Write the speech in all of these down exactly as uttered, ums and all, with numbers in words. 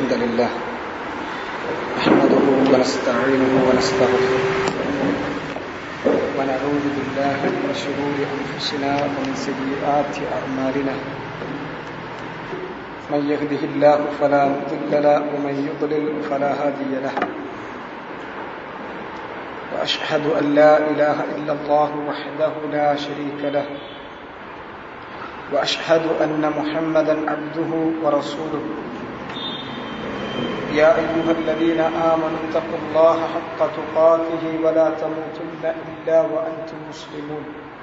الحمد لله نحمده ونستعينه ونستغفره ونعوذ بالله من شرور أنفسنا ومن سيئات أعمالنا من يهده الله فلا مضل له ومن يضلل فلا هادي له وأشهد أن لا إله إلا الله وحده لا شريك له وأشهد أن محمدا عبده ورسوله يا أيها الذين آمنوا اتقوا الله حق تقاته ولا تموتن إلا وأنتم مسلمون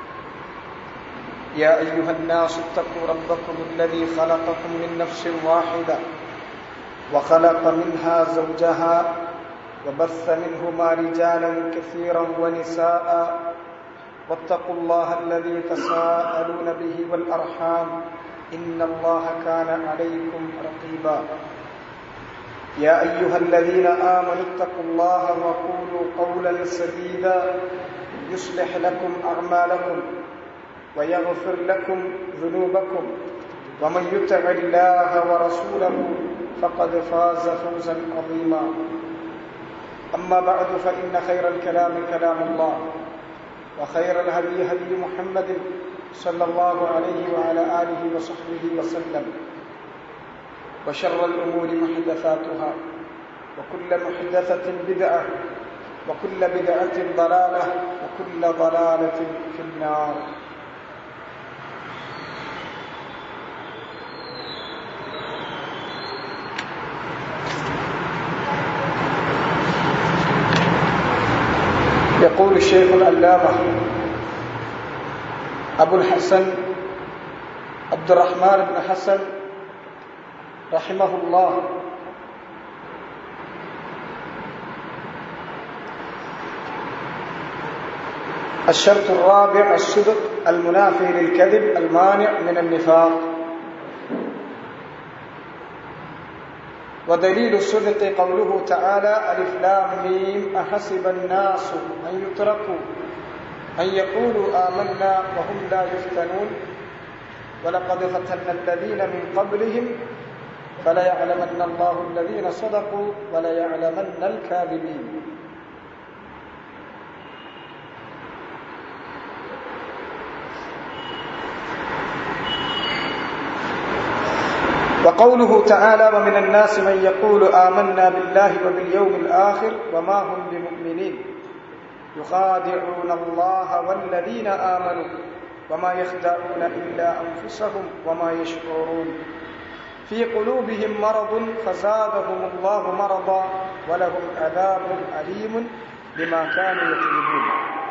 يا أيها الناس اتقوا ربكم الذي خلقكم من نفس واحدة وخلق منها زوجها وبث منهما رجالا كثيرا ونساء واتقوا الله الذي تساءلون به والأرحام إن الله كان عليكم رقيبا يا أيها الذين آمنوا اتقوا الله وقولوا قولا سديدا يصلح لكم أعمالكم ويغفر لكم ذنوبكم ومن يطع الله ورسوله فقد فاز فوزا عظيما أما بعد فإن خير الكلام كلام الله وخير الهدي هدي محمد صلى الله عليه وعلى آله وصحبه وسلم وشر الأمور محدثاتها وكل محدثة بدعة وكل بدعة ضلالة وكل ضلالة في النار. يقول الشيخ العلامة أبو الحسن عبد الرحمن بن حسن رحمه الله الشرط الرابع الصدق المنافي للكذب المانع من النفاق. ودليل الصدق قوله تعالى ألف لام ميم أحسب الناس أن يتركوا أن يقولوا آمنا وهم لا يفتنون ولقد فتنا الذين من قبلهم فليعلمن الله الذين صدقوا وليعلمن الكاذبين. وقوله تعالى ومن الناس من يقول آمنا بالله وباليوم الآخر وما هم بمؤمنين يخادعون الله والذين آمنوا وما يخدعون إلا أنفسهم وما يشعرون في قلوبهم مرض فزادهم الله مرضا ولهم عذاب أليم بما كانوا يكذبون.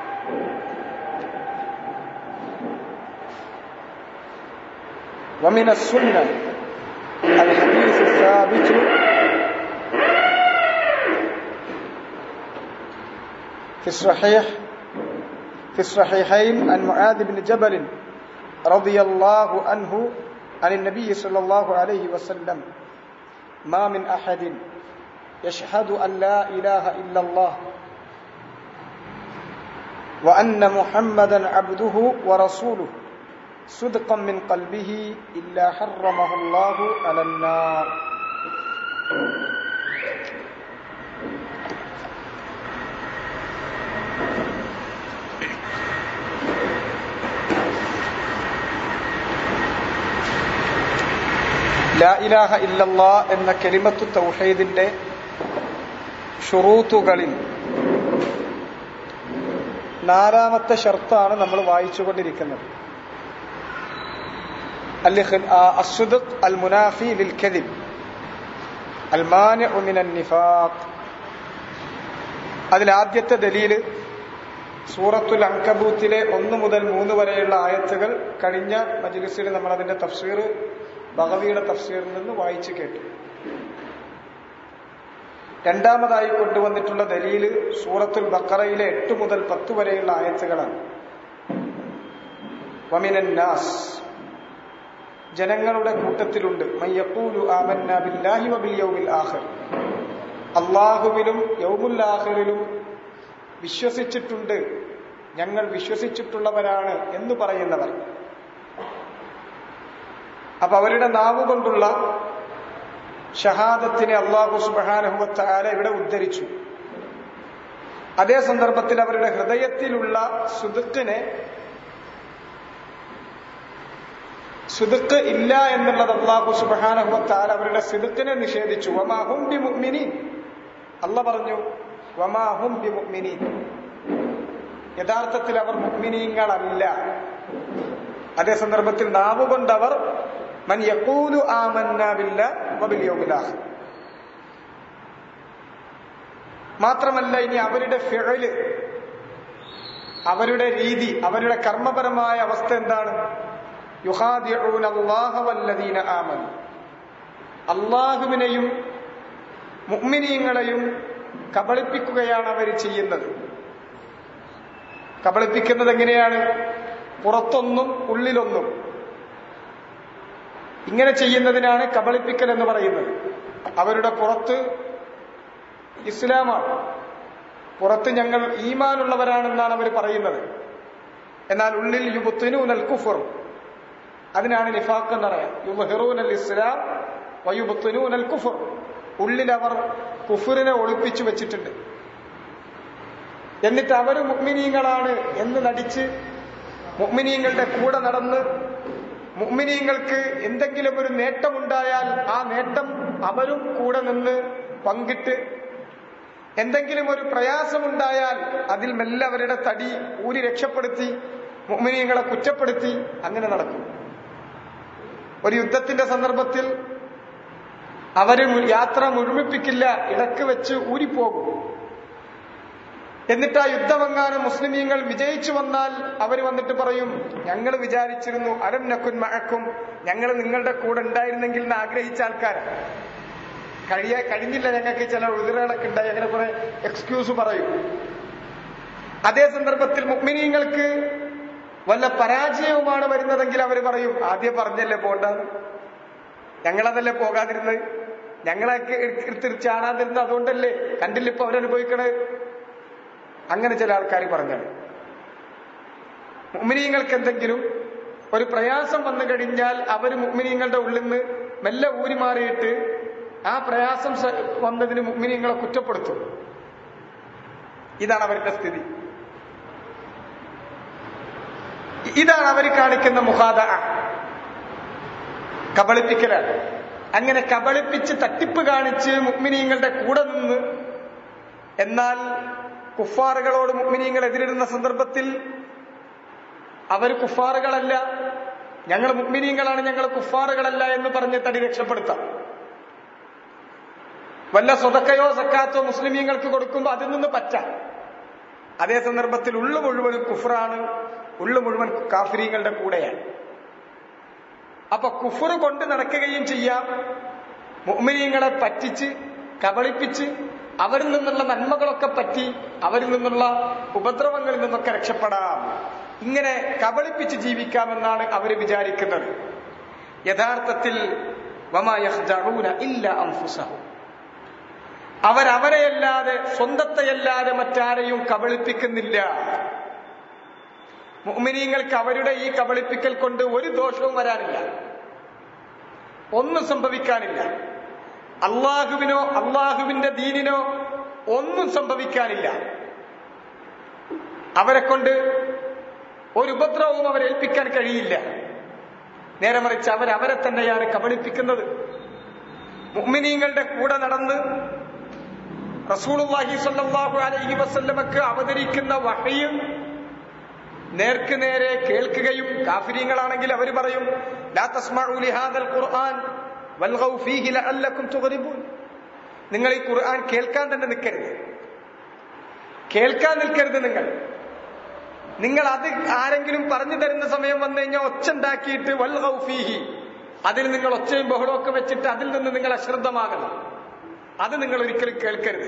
ومن السنة الحديث الثابت في الصحيح في الصحيحين عن معاذ بن جبل رضي الله عنه عن النبي صلى الله عليه وسلم ما من أحد يشهد أن لا إله إلا الله وأن محمدا عبده ورسوله صدقا من قلبه إلا حرمه الله على النار. ലാ ഇലാഹ ഇല്ലല്ലാഹ് എന്ന കലിമത്തു തൗഹീദിന്റെ ശുറൂത്തുകളിൽ നാലാമത്തെ ഷർത്താണ് നമ്മൾ വായിച്ചുകൊണ്ടിരിക്കുന്നത്. الصدق المنافي للكذب المانع من النفاق. അതിൽ ആദ്യത്തെ ദലീല് സൂറത്തുൽ അൻകബൂത്തിലെ ഒന്ന് മുതൽ മൂന്ന് വരെയുള്ള ആയത്തുകൾ കഴിഞ്ഞ മജ്ലിസിൽ നമ്മൾ അതിന്റെ തഫ്സീർ ബഗവിയുടെ തഫ്സീറിൽ നിന്ന് വായിച്ചു കേട്ടു. രണ്ടാമതായി കൊണ്ടുവന്നിട്ടുള്ള ദലീല് സൂറത്തുൽ ബഖറയിലെ എട്ട് മുതൽ പത്ത് വരെയുള്ള ആയത്തുകളാണ്. വമിനൻ നാസ് ജനങ്ങളുടെ കൂട്ടത്തിലുണ്ട് മയ്യഖൂലു ആമന്നാ ബില്ലാഹി വബിൽ യൗമിൽ ആഖിർ അല്ലാഹുവിലും യൗമുൽ ആഖിറിലും വിശ്വസിച്ചിട്ടുണ്ട്, ഞങ്ങൾ വിശ്വസിച്ചിട്ടുള്ളവരാണ് എന്ന് പറയുന്നവർ. അപ്പൊ അവരുടെ നാവുകൊണ്ടുള്ള ഷഹാദത്തിനെ അല്ലാഹു സുബ്ഹാനഹു വ തആല ഇവിടെ ഉദ്ധരിച്ചു. അതേ സന്ദർഭത്തിൽ അവരുടെ ഹൃദയത്തിലുള്ള സുദ്ഖിനെ സുദ്ഖ് ഇല്ല എന്നുള്ളത് അല്ലാഹു സുബ്ഹാനഹു വ തആല അവരുടെ സിദ്ഖിനെ നിഷേധിച്ചു. വമാ ഹും ബിമുഅ്മിനീൻ, അല്ലാഹ് പറഞ്ഞു വമാ ഹും ബിമുഅ്മിനീൻ, യഥാർത്ഥത്തിൽ അവർ മുഅ്മിനീങ്ങളല്ല. അതേ സന്ദർഭത്തിൽ നാവുകൊണ്ടവർ മൻ യഖൂലു ആമന്നാ ബില്ലാഹി വബിൽ യൗമിൽ ആഖിർ, മാത്രമല്ല ഇനി അവരുടെ ഫിഅല്, അവരുടെ രീതി, അവരുടെ കർമ്മപരമായ അവസ്ഥ എന്താണ്? യുഖാദിഊന അല്ലാഹ വല്ലദീന ആമനു, അല്ലാഹുവിനെയും മുഅ്മിനീങ്ങളെയും കബളിപ്പിക്കുകയാണ് അവർ ചെയ്യുന്നത്. കബളിപ്പിക്കുന്നത് എങ്ങനെയാണ്? പുറത്തൊന്നും ഉള്ളിലൊന്നും. ഇങ്ങനെ ചെയ്യുന്നതിനാണ് കബളിപ്പിക്കൽ എന്ന് പറയുന്നത്. അവരുടെ പുറത്ത് ഇസ്ലാമാണ്, പുറത്ത് ഞങ്ങൾ ഈമാനുള്ളവരാണെന്നാണ് അവർ പറയുന്നത്. എന്നാൽ ഉള്ളിൽ യുബ്തിനൂനൽ കുഫർ, അതിനാണ് നിഫാഖ് എന്ന് പറയാം. യുദ്ഹിറൂനൽ ഇസ്ലാം വയുബ്തിനൂനൽ കുഫർ, ഉള്ളിൽ അവർ കുഫറിനെ ഒളിപ്പിച്ചു വെച്ചിട്ടുണ്ട്. എന്നിട്ട് അവർ മുഅ്മിനീങ്ങളാണ് എന്ന് നടിച്ച് മുഅ്മിനീങ്ങളുടെ കൂടെ നടന്ന് മുഅ്മിനീങ്ങൾക്ക് എന്തെങ്കിലും ഒരു നേട്ടമുണ്ടായാൽ ആ നേട്ടം അവരും കൂടെ നിന്ന് പങ്കിട്ട്, എന്തെങ്കിലും ഒരു പ്രയാസമുണ്ടായാൽ അതിൽ മെല്ലെ അവരുടെ തടി ഊരി രക്ഷപ്പെടുത്തി മുഅ്മിനീങ്ങളെ കുറ്റപ്പെടുത്തി അങ്ങനെ നടക്കും. ഒരു യുദ്ധത്തിന്റെ സന്ദർഭത്തിൽ അവര് യാത്ര മുഴുമിപ്പിക്കില്ല, ഇടക്ക് വെച്ച് ഊരിപ്പോകും. എന്നിട്ട് ആ യുദ്ധമെങ്ങാനും മുസ്ലിമീങ്ങൾ വിജയിച്ചു വന്നാൽ അവർ വന്നിട്ട് പറയും, ഞങ്ങൾ വിചാരിച്ചിരുന്നു അലം നകുൻ മഅക്കും, ഞങ്ങൾ നിങ്ങളുടെ കൂടെ ഉണ്ടായിരുന്നെങ്കിൽ എന്ന് ആഗ്രഹിച്ച ആൾക്കാരാണ്. കഴിയാ കഴിഞ്ഞില്ല ഞങ്ങൾക്ക്, ചില ഉതിരകളൊക്കെ ഉണ്ടായി, അങ്ങനെ കുറെ എക്സ്ക്യൂസ് പറയും. അതേ സന്ദർഭത്തിൽ മുഅ്മിനീങ്ങൾക്ക് വല്ല പരാജയവുമാണ് വരുന്നതെങ്കിൽ അവർ പറയും, ആദ്യം പറഞ്ഞല്ലേ പോണ്ടെന്ന്, ഞങ്ങളതല്ലേ പോകാതിരുന്നത്, ഞങ്ങളൊക്കെ ചാടാതിരുന്നത്, അതുകൊണ്ടല്ലേ കണ്ടില്ല ഇപ്പൊ അവരനുഭവിക്കണത്. അങ്ങനെ ചില ആൾക്കാർ പറഞ്ഞാണ്. മുഅ്മിനീങ്ങൾക്ക് എന്തെങ്കിലും ഒരു പ്രയാസം വന്നു കഴിഞ്ഞാൽ അവർ മുഅ്മിനീങ്ങളുടെ ഉള്ളിൽ നിന്ന് മെല്ലെ ഊരി മാറിയിട്ട് ആ പ്രയാസം വന്നതിന് മുഅ്മിനീങ്ങളെ കുറ്റപ്പെടുത്തും. ഇതാണ് അവരുടെ സ്ഥിതി. ഇതാണ് അവർ കാണിക്കുന്ന മുഖാദഅ, കബളിപ്പിക്കലാണ്. അങ്ങനെ കബളിപ്പിച്ച് തട്ടിപ്പ് കാണിച്ച് മുഅ്മിനീങ്ങളുടെ കൂടെ നിന്ന്, എന്നാൽ കുഫാറുകളോട് മുഅ്മിനീങ്ങൾ എതിരിടുന്ന സന്ദർഭത്തിൽ അവർ കുഫാറുകളല്ല, ഞങ്ങൾ മുഅ്മിനീങ്ങളാണ്, ഞങ്ങൾ കുഫാറുകളല്ല എന്ന് പറഞ്ഞ് തടി രക്ഷപ്പെടുത്താം. വല്ല സ്വതക്കയോ സക്കാത്തോ മുസ്ലിമീങ്ങൾക്ക് കൊടുക്കുമ്പോൾ അതിൽ നിന്ന് പറ്റാം. അതേ സന്ദർഭത്തിൽ ഉള്ളു മുഴുവൻ കുഫറാണ്, ഉള്ളു മുഴുവൻ കാഫിരീങ്ങളുടെ കൂടെയാണ്. അപ്പൊ കുഫർ കൊണ്ട് നടക്കുകയും ചെയ്യാം, മുഅ്മിനീങ്ങളെ പറ്റിച്ച് കബളിപ്പിച്ച് അവരിൽ നിന്നുള്ള നന്മകളൊക്കെ പറ്റി അവരിൽ നിന്നുള്ള ഉപദ്രവങ്ങളിൽ നിന്നൊക്കെ രക്ഷപ്പെടാം. ഇങ്ങനെ കബളിപ്പിച്ച് ജീവിക്കാമെന്നാണ് അവർ വിചാരിക്കുന്നത്. യഥാർത്ഥത്തിൽ വമാ യഖ്ദഊന ഇല്ലാ അൻഫുസഹും, അവരവരെയല്ലാതെ സ്വന്തത്തെയല്ലാതെ മറ്റാരെയും കബളിപ്പിക്കുന്നില്ല. മുഅ്മിനീങ്ങൾക്ക് അവരുടെ ഈ കബളിപ്പിക്കൽ കൊണ്ട് ഒരു ദോഷവും വരാനില്ല, ഒന്നും സംഭവിക്കാനില്ല. അള്ളാഹുവിനോ അള്ളാഹുവിന്റെ ദീനിനോ ഒന്നും സംഭവിക്കാനില്ല. അവരെ കൊണ്ട് ഒരു ഉപദ്രവവും അവരെ ഏൽപ്പിക്കാൻ കഴിയില്ല. നേരെ മറിച്ച് അവരവരെ തന്നെയാണ് കബളിപ്പിക്കുന്നത്. മുഅ്മിനീങ്ങളുടെ കൂടെ നടന്ന് റസൂലുള്ളാഹി സ്വല്ലല്ലാഹു അലൈഹി വസല്ലമക്ക് അവതരിക്കുന്ന വഹ്യ് നേർക്ക് നേരെ കേൾക്കുകയും, കാഫിരീങ്ങളാണെങ്കിൽ അവർ പറയും ലാ തസ്മഉ ലിഹാദൽ ഖുർആൻ വൽഗൗ ഫീഹി ലഅല്ലകും തുഗ്രിബൂൻ, നിങ്ങൾ ഈ ഖുർആൻ കേൾക്കാൻ തന്നെ നിൽക്കരുത്, കേൾക്കാൻ നിൽക്കരുത്. നിങ്ങൾ നിങ്ങൾ അത് ആരെങ്കിലും പറഞ്ഞു തരുന്ന സമയം വന്നു കഴിഞ്ഞാൽ ഒച്ച ഉണ്ടാക്കിയിട്ട് വൽഗൗ ഫീഹി, അതിൽ നിങ്ങൾ ഒച്ചയും ബഹളമൊക്കെ വെച്ചിട്ട് അതിൽ നിന്ന് നിങ്ങൾ അശ്രദ്ധമാകണം. അത് നിങ്ങൾ ഒരിക്കലും കേൾക്കരുത്.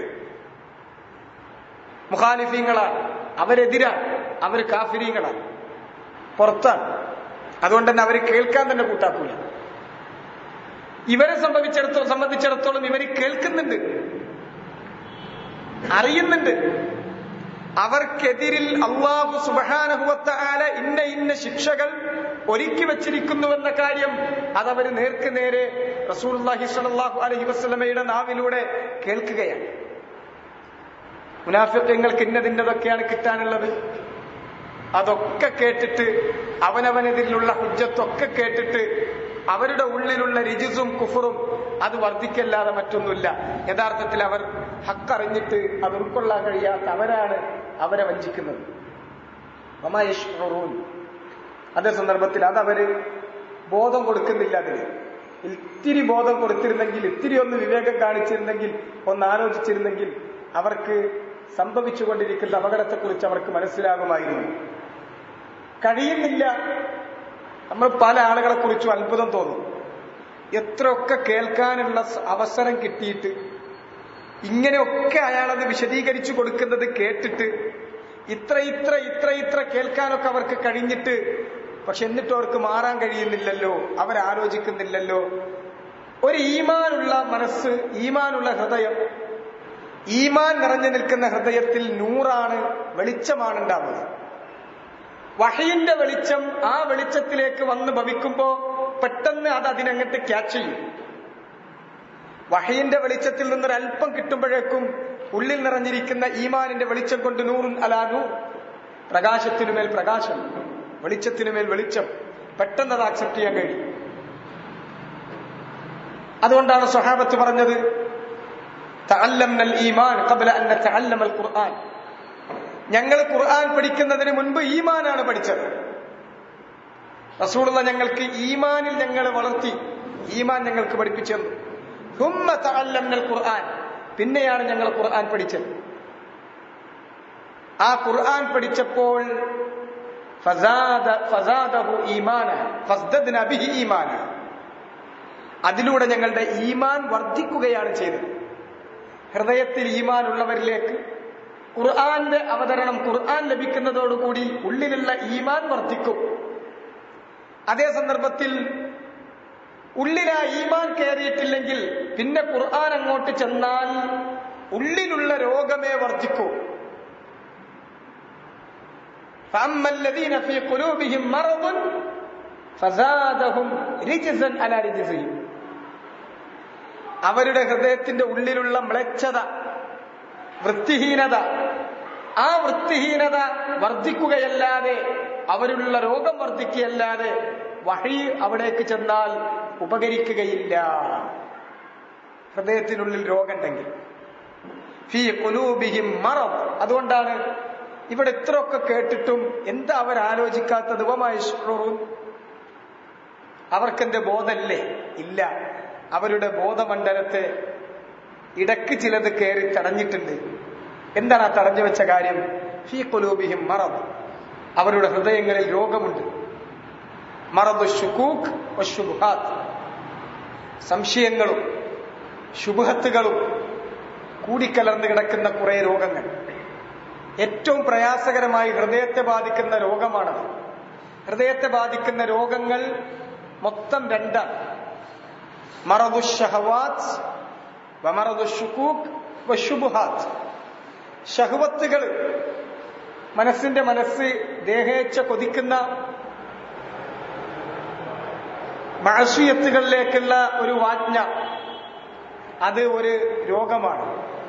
മുഖാലിഫീങ്ങളാണ്, അവരെതിരാണ്, അവർ കാഫിരീങ്ങളാണ്, പുറത്താണ്. അതുകൊണ്ട് തന്നെ അവർ കേൾക്കാൻ തന്നെ കൂട്ടാക്കൂല. ഇവരെ സംഭവിച്ചിടത്തോളം സംബന്ധിച്ചിടത്തോളം ഇവർ കേൾക്കുന്നുണ്ട്, അറിയുന്നുണ്ട്. അവർക്കെതിരിൽ അല്ലാഹു സുബ്ഹാനഹു വ തആല ഇന്ന ഇന്ന ശിക്ഷകൾ ഒരുക്കി വച്ചിരിക്കുന്നുവെന്ന കാര്യം അതവർ നേർക്ക് നേരെ റസൂലുള്ളാഹി സ്വല്ലല്ലാഹു അലൈഹി വസല്ലമയുടെ നാവിലൂടെ കേൾക്കുകയാണ്. മുനാഫിഖീങ്ങൾക്ക് ഇന്നതിന്നതൊക്കെയാണ് കിട്ടാനുള്ളത്. അതൊക്കെ കേട്ടിട്ട് അവനവനെതിരിലുള്ള ഹുജ്ജത്തൊക്കെ കേട്ടിട്ട് അവരുടെ ഉള്ളിലുള്ള റിജിസും കുഫറും അത് വർദ്ധിക്കല്ലാതെ മറ്റൊന്നുമില്ല. യഥാർത്ഥത്തിൽ അവർ ഹക്കറിഞ്ഞിട്ട് അത് ഉൾക്കൊള്ളാൻ കഴിയാത്ത അവരാണ് അവരെ വഞ്ചിക്കുന്നത്. അതേ സന്ദർഭത്തിൽ അതവര് ബോധം കൊടുക്കുന്നില്ല. അതിന് ഇത്തിരി ബോധം കൊടുത്തിരുന്നെങ്കിൽ, ഇത്തിരി ഒന്ന് വിവേകം കാണിച്ചിരുന്നെങ്കിൽ, ഒന്ന് ആലോചിച്ചിരുന്നെങ്കിൽ അവർക്ക് സംഭവിച്ചുകൊണ്ടിരിക്കുന്ന അപകടത്തെക്കുറിച്ച് അവർക്ക് മനസ്സിലാകുമായിരുന്നു. കഴിയുന്നില്ല. നമ്മൾ പല ആളുകളെ കുറിച്ചും അത്ഭുതം തോന്നും. എത്രയൊക്കെ കേൾക്കാനുള്ള അവസരം കിട്ടിയിട്ട് ഇങ്ങനെയൊക്കെ അയാളത് വിശദീകരിച്ചു കൊടുക്കുന്നത് കേട്ടിട്ട് ഇത്ര ഇത്ര ഇത്ര ഇത്ര കേൾക്കാനൊക്കെ അവർക്ക് കഴിഞ്ഞിട്ട്, പക്ഷെ എന്നിട്ട് അവർക്ക് മാറാൻ കഴിയുന്നില്ലല്ലോ, അവരാലോചിക്കുന്നില്ലല്ലോ. ഒരു ഈമാനുള്ള മനസ്സ്, ഈമാനുള്ള ഹൃദയം, ഈമാൻ നിറഞ്ഞു നിൽക്കുന്ന ഹൃദയത്തിൽ നൂറാണ്, വെളിച്ചമാണ് ഉണ്ടാവുക. വഹയിന്റെ വെളിച്ചം ആ വെളിച്ചത്തിലേക്ക് വന്ന് ഭവിക്കുമ്പോ പെട്ടെന്ന് അത് അതിനങ്ങട്ട് ക്യാച്ച് ചെയ്യും. വഹയിന്റെ വെളിച്ചത്തിൽ നിന്നൊരൽപ്പം കിട്ടുമ്പോഴേക്കും ഉള്ളിൽ നിറഞ്ഞിരിക്കുന്ന ഈമാനിന്റെ വെളിച്ചം കൊണ്ട് നൂറുൻ അലാ നൂർ, പ്രകാശത്തിനുമേൽ പ്രകാശം, വെളിച്ചത്തിനുമേൽ വെളിച്ചം, പെട്ടെന്ന് അത് അക്സെപ്റ്റ് ചെയ്യാൻ കഴിയും. അതുകൊണ്ടാണ് സ്വഹാബത്ത് പറഞ്ഞത്, തഅല്ലംനൽ ഈമാൻ ഖബ്ല അൻ നതഅല്ലമൽ ഖുർആൻ. ഞങ്ങൾ ഖുർആൻ പഠിക്കുന്നതിന് മുൻപ് ഈമാനാണ് പഠിച്ചത്. റസൂലുള്ള ഞങ്ങൾക്ക് ഈമാനിൽ ഞങ്ങൾ വളർത്തി, ഈമാൻ ഞങ്ങൾക്ക് പഠിപ്പിച്ചു തന്നു. ഹുമ്മ തഅല്ലംനൽ ഖുർആൻ, പിന്നെയാണ് ഞങ്ങൾ ഖുർആൻ പഠിച്ചത്. ആ ഖുർആൻ പഠിച്ചപ്പോൾ ഫസാദ ഫസാദഹു ഈമാന ഫസ്ദദ്ന ബിഹി ഈമാന, അതിലൂടെ ഞങ്ങളുടെ ഈമാൻ വർദ്ധിക്കുകയാണ് ചെയ്തത്. ഹൃദയത്തിൽ ഈമാൻ ഉള്ളവരിലേക്ക് ഖുർആന്റെ അവതരണം, ഖുർആൻ ലഭിക്കുന്നതോടുകൂടി ഉള്ളിലുള്ള ഈമാൻ വർദ്ധിക്കും. അതേ സന്ദർഭത്തിൽ ഉള്ളിൽ ആ ഈമാൻ കയറിയിട്ടില്ലെങ്കിൽ പിന്നെ ഖുർആൻ അങ്ങോട്ട് ചെന്നാൽ ഉള്ളിലുള്ള രോഗമേ വർദ്ധിക്കൂ. ഫഅമ്മല്ലദീന ഫീ ഖുലൂബിഹിം മറദുൻ ഫസാദഹും റിജ്സൻ അലാ റിജ്സിഹിം. അവരുടെ ഹൃദയത്തിന്റെ ഉള്ളിലുള്ള മ്ലേച്ഛത, വൃത്തിഹീനത, ആ വൃത്തിഹീനത വർദ്ധിക്കുകയല്ലാതെ, അവരുള്ള രോഗം വർദ്ധിക്കുകയല്ലാതെ വഹി അവിടേക്ക് ചെന്നാൽ ഉപകരിക്കുകയില്ല. ഹൃദയത്തിനുള്ളിൽ രോഗമുണ്ടെങ്കിൽ ഫീ ഖുലൂബിഹിം മറദ്. അതുകൊണ്ടാണ് ഇവിടെ ഇത്രയൊക്കെ കേട്ടിട്ടും എന്താ അവരാലോചിക്കാത്തത്? വമായശ്ഉറൂൻ, അവർക്കെന്റെ ബോധമല്ലേ? ഇല്ല. അവരുടെ ബോധമണ്ഡലത്തെ ഇടക്ക് ചിലത് കയറി തടഞ്ഞിട്ടുണ്ട്. എന്താണ് ആ തടഞ്ഞു വെച്ച കാര്യം? ഫീ ഖുലൂബിഹിം മറദ്, അവരുടെ ഹൃദയങ്ങളിൽ രോഗമുണ്ട്. മറദു ശുകൂക്ക് വശുബ്ഹാത്ത്, സംശയങ്ങളും ശുബ്ഹത്തുകളും കൂടിക്കലർന്ന് കിടക്കുന്ന കുറെ രോഗങ്ങൾ. ഏറ്റവും പ്രയാസകരമായി ഹൃദയത്തെ ബാധിക്കുന്ന രോഗമാണത്. ഹൃദയത്തെ ബാധിക്കുന്ന രോഗങ്ങൾ മൊത്തം രണ്ടാണ്: മറദു ഷഹവാത്ത് വമറദു ശുകൂക്ക് വശുബ്ഹാത്ത്. ഷഹവത്തുകൾ, മനസ്സിന്റെ മനസ്സ് ദേഹേച്ഛ കൊതിക്കുന്ന മഅസിയത്തുകളിലേക്കുള്ള ഒരു വാജ്ഞ, അത് ഒരു രോഗമാണ്.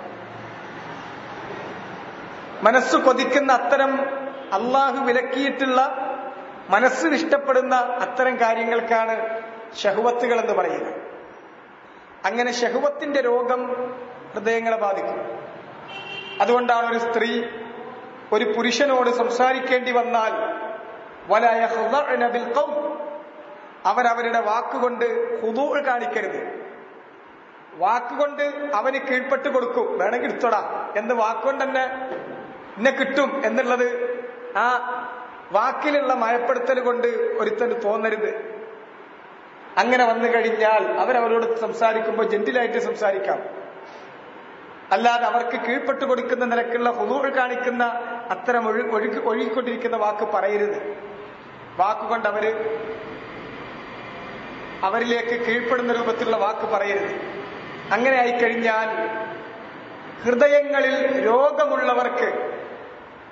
മനസ്സ് കൊതിക്കുന്ന അത്തരം അള്ളാഹു വിലക്കിയിട്ടുള്ള, മനസ്സിന് ഇഷ്ടപ്പെടുന്ന അത്തരം കാര്യങ്ങൾക്കാണ് ഷഹ്വത്തുകൾ എന്ന് പറയുക. അങ്ങനെ ഷഹ്വത്തിന്റെ രോഗം ഹൃദയങ്ങളെ ബാധിക്കും. അതുകൊണ്ടാണ് ഒരു സ്ത്രീ ഒരു പുരുഷനോട് സംസാരിക്കേണ്ടി വന്നാൽ വലാ യഖ്ദഅന ബിൽ ഖൗൽ, അവരവരുടെ വാക്കുകൊണ്ട് ഖുദൂഅ് കാണിക്കരുത്. വാക്കുകൊണ്ട് അവന് കീഴ്പ്പെട്ട് കൊടുക്കും, വേണമെങ്കിൽ എടുത്തോടാ എന്ന് വാക്കുകൊണ്ട് തന്നെ എന്നെ കിട്ടും എന്നുള്ളത് ആ വാക്കിലുള്ള മയപ്പെടുത്തൽ കൊണ്ട് ഒരുത്തന് തോന്നരുത്. അങ്ങനെ വന്നു കഴിഞ്ഞാൽ അവരവരോട് സംസാരിക്കുമ്പോൾ ജെന്റിലായിട്ട് സംസാരിക്കാം. അല്ലാതെ അവർക്ക് കീഴ്പ്പെട്ട് കൊടുക്കുന്ന നിലക്കുള്ള ഖുദൂഅ് കാണിക്കുന്ന അത്തരം ഒഴുകി ഒഴുകിക്കൊണ്ടിരിക്കുന്ന വാക്ക് പറയരുത്. വാക്കുകൊണ്ട് അവര് അവരിലേക്ക് കീഴ്പ്പെടുന്ന രൂപത്തിലുള്ള വാക്ക് പറയരുത്. അങ്ങനെ ആയിക്കഴിഞ്ഞാൽ ഹൃദയങ്ങളിൽ രോഗമുള്ളവർക്ക്